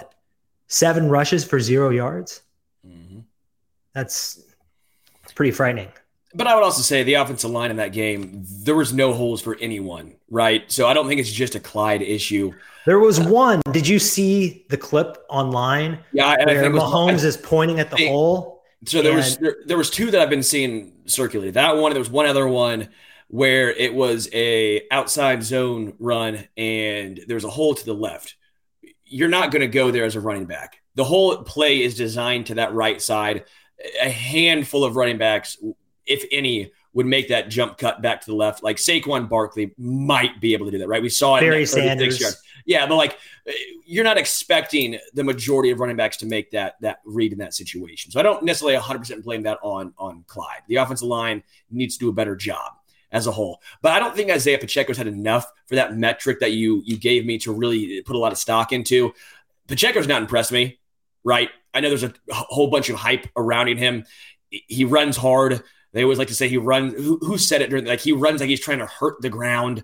7 rushes for 0 yards? Mm-hmm. That's pretty frightening. But I would also say the offensive line in that game, there was no holes for anyone, right? So I don't think it's just a Clyde issue. There was one. Did you see the clip online? Yeah, and where I think Mahomes is pointing at the hole? So there was 2 that I've been seeing circulated. That one, there was one other one where it was a outside zone run and there's a hole to the left. You're not going to go there as a running back. The whole play is designed to that right side. A handful of running backs, if any, would make that jump cut back to the left. Like Saquon Barkley might be able to do that, right? We saw it. Barry Sanders. Yeah, but you're not expecting the majority of running backs to make that read in that situation. So I don't necessarily 100% blame that on Clyde. The offensive line needs to do a better job as a whole. But I don't think Isaiah Pacheco's had enough for that metric that you gave me to really put a lot of stock into. Pacheco's not impressed me, right? I know there's a whole bunch of hype surrounding him. He runs hard. They always like to say he runs. Who said it during? He runs like he's trying to hurt the ground.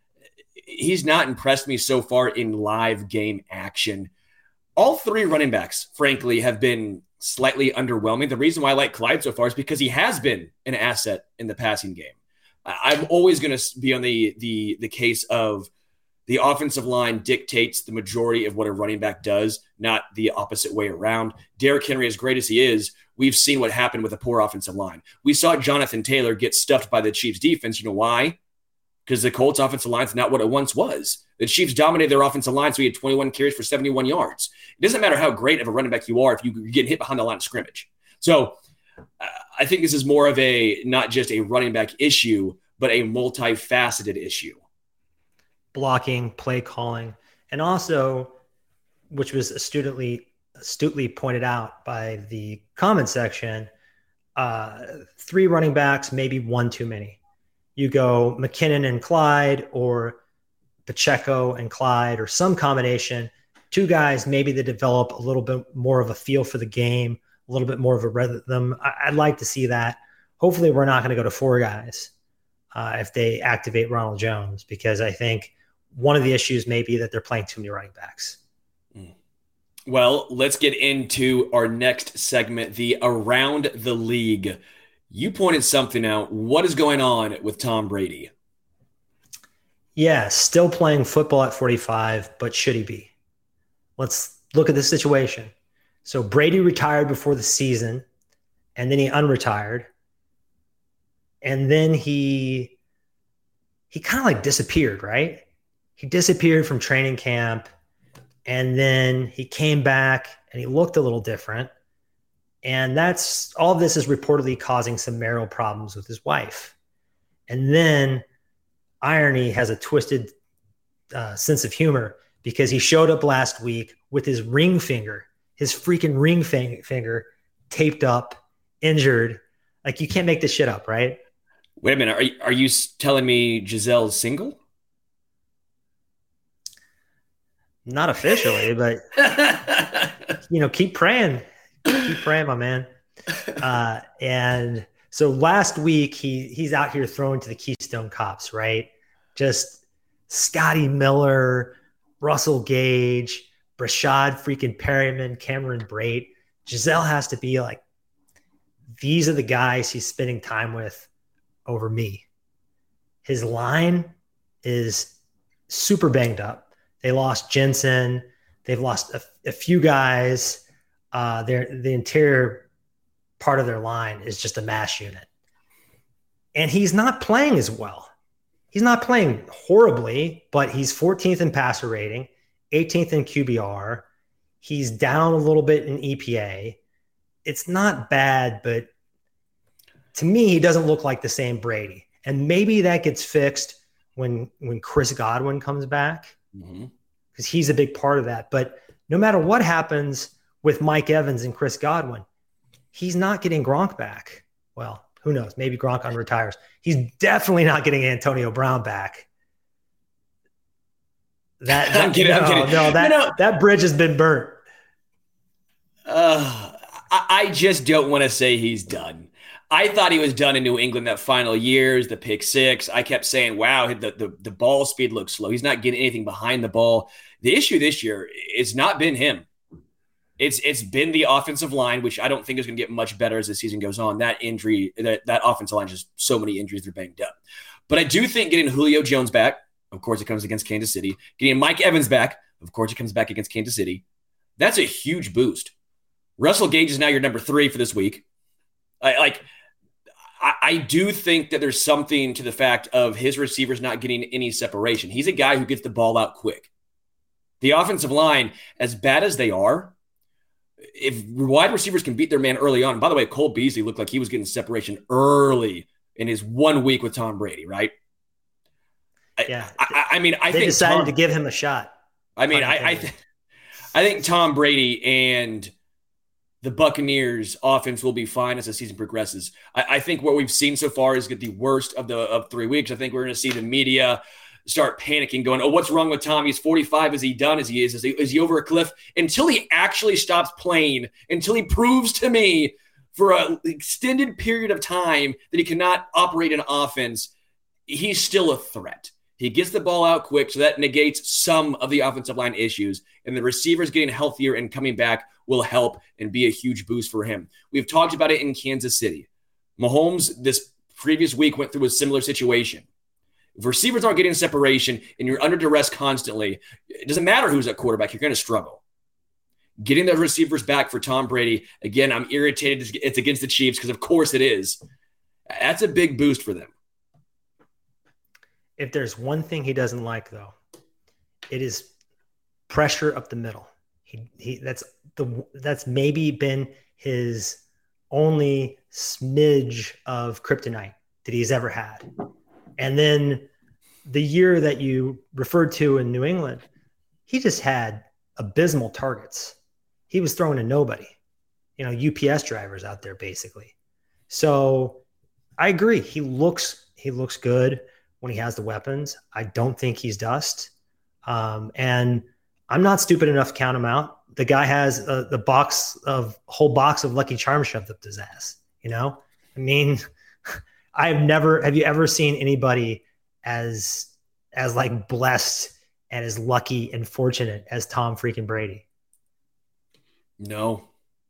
He's not impressed me so far in live game action. All 3 running backs, frankly, have been slightly underwhelming. The reason why I like Clyde so far is because he has been an asset in the passing game. I'm always going to be on the case of the offensive line dictates the majority of what a running back does, not the opposite way around. Derrick Henry, as great as he is, we've seen what happened with a poor offensive line. We saw Jonathan Taylor get stuffed by the Chiefs defense. You know why? Because the Colts offensive line is not what it once was. The Chiefs dominated their offensive line, so he had 21 carries for 71 yards. It doesn't matter how great of a running back you are if you get hit behind the line of scrimmage. So I think this is more of not just a running back issue, but a multifaceted issue. Blocking, play calling, and also, which was astutely pointed out by the comment section, 3 running backs, maybe 1 too many. You go McKinnon and Clyde, or Pacheco and Clyde, or some combination. 2 guys, maybe they develop a little bit more of a feel for the game, a little bit more of a rhythm. I'd like to see that. Hopefully we're not going to go to 4 guys if they activate Ronald Jones, because I think one of the issues may be that they're playing too many running backs. Well, let's get into our next segment, the Around the League. You pointed something out. What is going on with Tom Brady? Yeah, still playing football at 45, but should he be? Let's look at the situation. So Brady retired before the season, and then he unretired. And then he kind of disappeared, right? He disappeared from training camp. And then he came back and he looked a little different. And all of this is reportedly causing some marital problems with his wife. And then Irony has a twisted sense of humor because he showed up last week with his ring finger, his freaking ring finger taped up, injured. Like, you can't make this shit up, right? Wait a minute. Are you telling me Gisele's single? Not officially, but keep praying. Keep praying, my man. And so last week he's out here throwing to the Keystone Cops, right? Just Scotty Miller, Russell Gage, Brashad freaking Perryman, Cameron Brate. Gisele has to be like, these are the guys he's spending time with over me. His line is super banged up. They lost Jensen. They've lost a few guys. The interior part of their line is just a mash unit. And he's not playing as well. He's not playing horribly, but he's 14th in passer rating, 18th in QBR. He's down a little bit in EPA. It's not bad, but to me, he doesn't look like the same Brady. And maybe that gets fixed when Chris Godwin comes back, because he's a big part of that. But no matter what happens with Mike Evans and Chris Godwin, he's not getting Gronk back. Well, who knows? Maybe Gronk unretires. He's definitely not getting Antonio Brown back. That bridge has been burnt. I just don't want to say he's done. I thought he was done in New England that final years, the pick six. I kept saying, wow, the ball speed looks slow. He's not getting anything behind the ball. The issue this year is not been him. It's been the offensive line, which I don't think is going to get much better as the season goes on. That injury, that offensive line, just so many injuries, they're banged up. But I do think getting Julio Jones back, of course it comes against Kansas City. Getting Mike Evans back, of course it comes back against Kansas City. That's a huge boost. Russell Gage is now your number 3 for this week. I do think that there's something to the fact of his receivers not getting any separation. He's a guy who gets the ball out quick. The offensive line, as bad as they are, if wide receivers can beat their man early on, by the way, Cole Beasley looked like he was getting separation early in his 1 week with Tom Brady, right? Yeah. I think decided to give him a shot. I mean, I think Tom Brady and the Buccaneers offense will be fine as the season progresses. I think what we've seen so far is the worst of 3 weeks. I think we're going to see the media start panicking, going, oh, what's wrong with Tom? He's 45. Is he done? Is he over a cliff? Until he actually stops playing, until he proves to me for an extended period of time that he cannot operate an offense, he's still a threat. He gets the ball out quick, so that negates some of the offensive line issues. And the receivers getting healthier and coming back will help and be a huge boost for him. We've talked about it in Kansas City. Mahomes this previous week went through a similar situation. If receivers aren't getting separation and you're under duress constantly, it doesn't matter who's at quarterback, you're going to struggle. Getting the receivers back for Tom Brady, again, I'm irritated it's against the Chiefs because of course it is. That's a big boost for them. If there's one thing he doesn't like, though, it is pressure up the middle. That's maybe been his only smidge of kryptonite that he's ever had. And then the year that you referred to in New England, he just had abysmal targets. He was throwing to nobody, UPS drivers out there basically. So I agree. He looks good when he has the weapons. I don't think he's dust. And I'm not stupid enough to count him out. The guy has the whole box of Lucky Charms shoved up his ass. I mean, have you ever seen anybody as like blessed and as lucky and fortunate as Tom freaking Brady? No.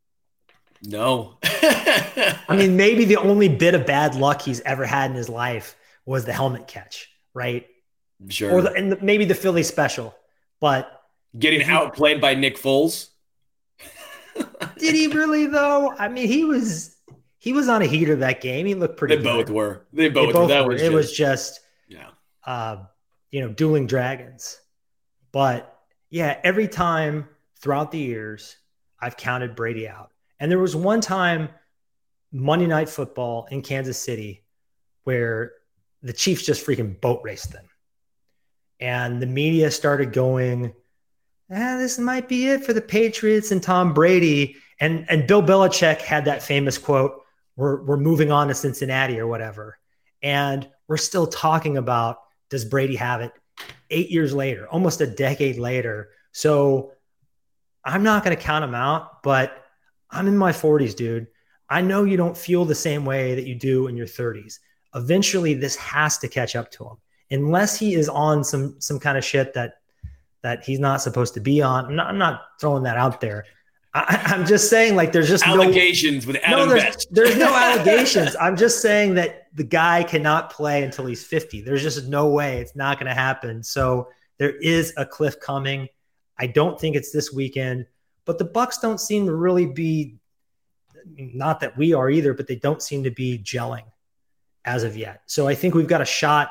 I mean, maybe the only bit of bad luck he's ever had in his life was the helmet catch, right? Sure. Or maybe the Philly special, but getting outplayed by Nick Foles. Did he really though? I mean, he was on a heater that game. He looked pretty good. They both were. It was just dueling dragons. But Yeah, every time throughout the years, I've counted Brady out. And there was one time, Monday Night Football in Kansas City, where the Chiefs just freaking boat raced them. And the media started going, this might be it for the Patriots and Tom Brady. And Bill Belichick had that famous quote, we're moving on to Cincinnati or whatever. And we're still talking about, does Brady have it 8 years later, almost a decade later? So I'm not going to count him out, but I'm in my 40s, dude. I know you don't feel the same way that you do in your 30s. Eventually, this has to catch up to him. Unless he is on some kind of shit that he's not supposed to be on. I'm not throwing that out there. I'm just saying, like, there's just allegations with Adam Best. There's no allegations. I'm just saying that the guy cannot play until he's 50. There's just no way. It's not going to happen. So there is a cliff coming. I don't think it's this weekend, but the Bucs don't seem to really be, not that we are either, but they don't seem to be gelling as of yet. So I think we've got a shot.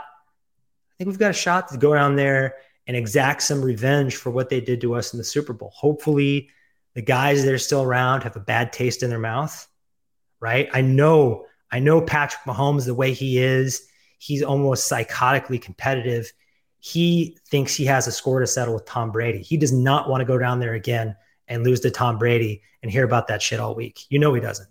To go down there and exact some revenge for what they did to us in the Super Bowl. Hopefully the guys that are still around have a bad taste in their mouth, right? I know Patrick Mahomes, the way he is, he's almost psychotically competitive. He thinks he has a score to settle with Tom Brady. He does not want to go down there again and lose to Tom Brady and hear about that shit all week. You know he doesn't.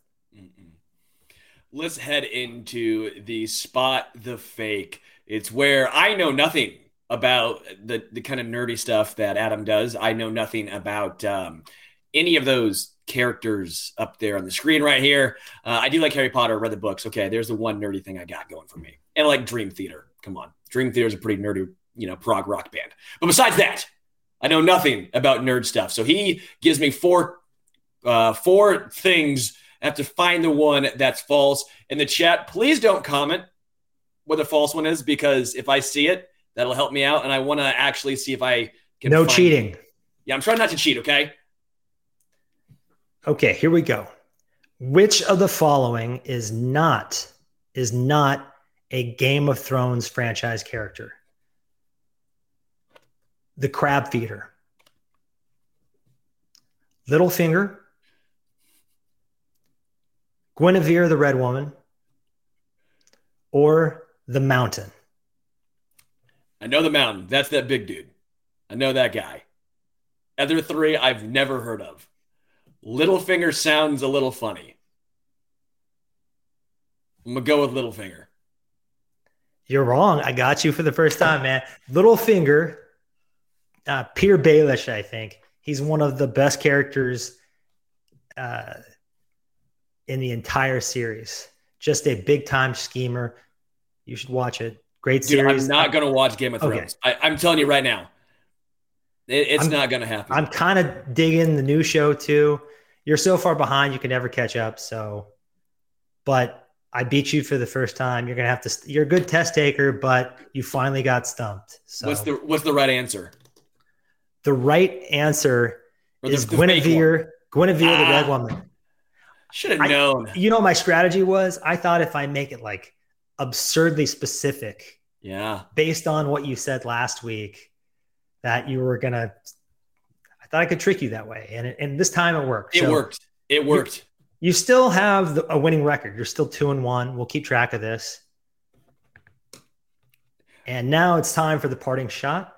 Let's head into the Spot the Fake. It's where I know nothing about the kind of nerdy stuff that Adam does. I know nothing about any of those characters up there on the screen right here. I do like Harry Potter, read the books. Okay, there's the one nerdy thing I got going for me. And I like Dream Theater. Come on. Dream Theater is a pretty nerdy, prog rock band. But besides that, I know nothing about nerd stuff. So he gives me four things. I have to find the one that's false. In the chat, please don't comment what the false one is, because if I see it, that'll help me out. And I want to actually see if I can No cheating. Yeah, I'm trying not to cheat, okay? Okay, here we go. Which of the following is not a Game of Thrones franchise character? The Crab Feeder, Littlefinger, Guinevere the Red Woman, or the Mountain? I know the Mountain. That's that big dude. I know that guy. Other three I've never heard of. Littlefinger sounds a little funny. I'm going to go with Littlefinger. You're wrong. I got you for the first time, man. Littlefinger, Peter Baelish, I think. He's one of the best characters in the entire series. Just a big-time schemer. You should watch it. Great series. I'm not going to watch Game of Thrones. Okay. I'm telling you right now. It's not going to happen. I'm kind of digging the new show, too. You're so far behind, you can never catch up. But I beat you for the first time. You're going to have to – you're a good test taker, but you finally got stumped. So what's the right answer? The right answer is Guinevere the Red Woman. Should have known. You know, my strategy was, I thought if I make it like absurdly specific, based on what you said last week, that you were going to, I thought I could trick you that way. And this time it worked. It worked. You still have a winning record. You're still 2-1. We'll keep track of this. And now it's time for the parting shot.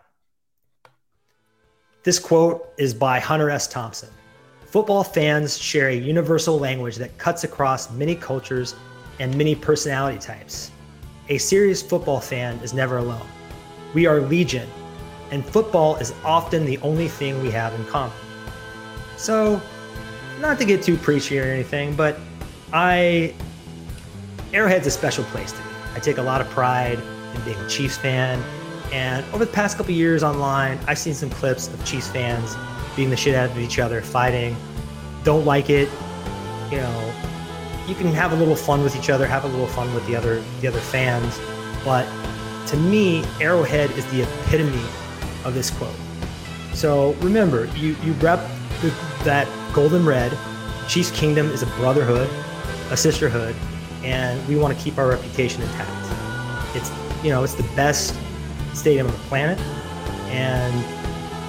This quote is by Hunter S. Thompson. Football fans share a universal language that cuts across many cultures and many personality types. A serious football fan is never alone. We are legion, and football is often the only thing we have in common. So, not to get too preachy or anything, but Arrowhead's a special place to me. I take a lot of pride in being a Chiefs fan, and over the past couple of years online, I've seen some clips of Chiefs fans beating the shit out of each other, fighting, don't like it. You know, you can have a little fun with each other, have a little fun with the other fans. But to me, Arrowhead is the epitome of this quote. So remember, you rep that golden red. Chiefs Kingdom is a brotherhood, a sisterhood, and we want to keep our reputation intact. It's the best stadium on the planet, and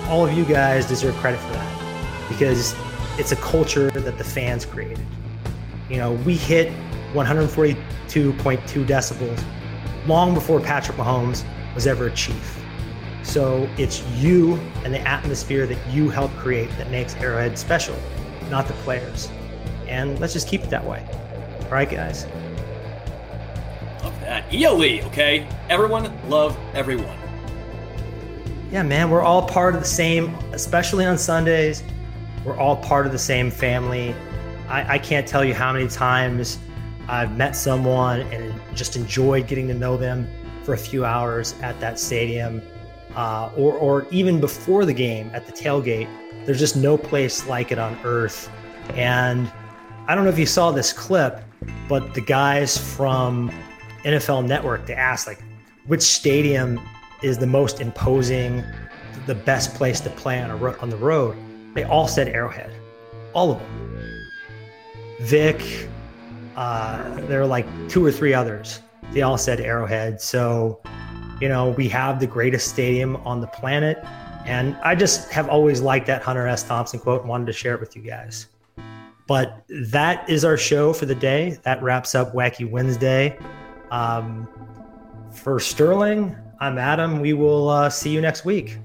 all of you guys deserve credit for that, because it's a culture that the fans created. You know, we hit 142.2 decibels long before Patrick Mahomes was ever a Chief. So it's you and the atmosphere that you helped create that makes Arrowhead special, not the players. And let's just keep it that way. All right, guys? Love that. ELE, okay? Everyone love everyone. Yeah, man, we're all part of the same, especially on Sundays. We're all part of the same family. I can't tell you how many times I've met someone and just enjoyed getting to know them for a few hours at that stadium, or even before the game at the tailgate. There's just no place like it on earth. And I don't know if you saw this clip, but the guys from NFL Network, they asked, like, which stadium is the most imposing, the best place to play on the road? They all said Arrowhead, all of them. Vic, there were like 2 or 3 others. They all said Arrowhead. So, you know, we have the greatest stadium on the planet. And I just have always liked that Hunter S. Thompson quote and wanted to share it with you guys. But that is our show for the day. That wraps up Wacky Wednesday. For Sterling, I'm Adam. We will see you next week.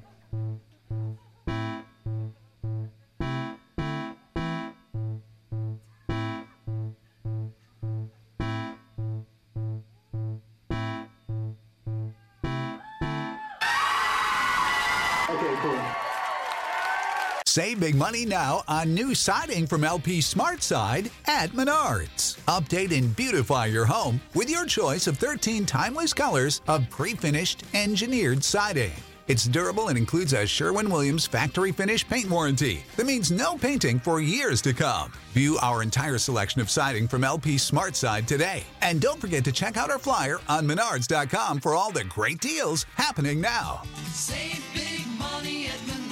Save big money now on new siding from LP SmartSide at Menards. Update and beautify your home with your choice of 13 timeless colors of pre-finished engineered siding. It's durable and includes a Sherwin-Williams factory finish paint warranty that means no painting for years to come. View our entire selection of siding from LP SmartSide today. And don't forget to check out our flyer on Menards.com for all the great deals happening now. Save big money at Menards.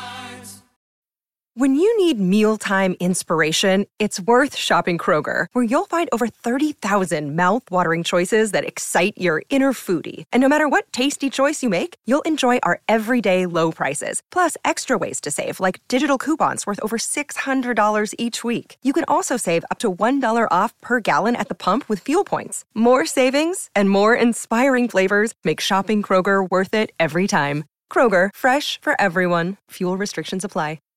When you need mealtime inspiration, it's worth shopping Kroger, where you'll find over 30,000 mouth-watering choices that excite your inner foodie. And no matter what tasty choice you make, you'll enjoy our everyday low prices, plus extra ways to save, like digital coupons worth over $600 each week. You can also save up to $1 off per gallon at the pump with fuel points. More savings and more inspiring flavors make shopping Kroger worth it every time. Kroger, fresh for everyone. Fuel restrictions apply.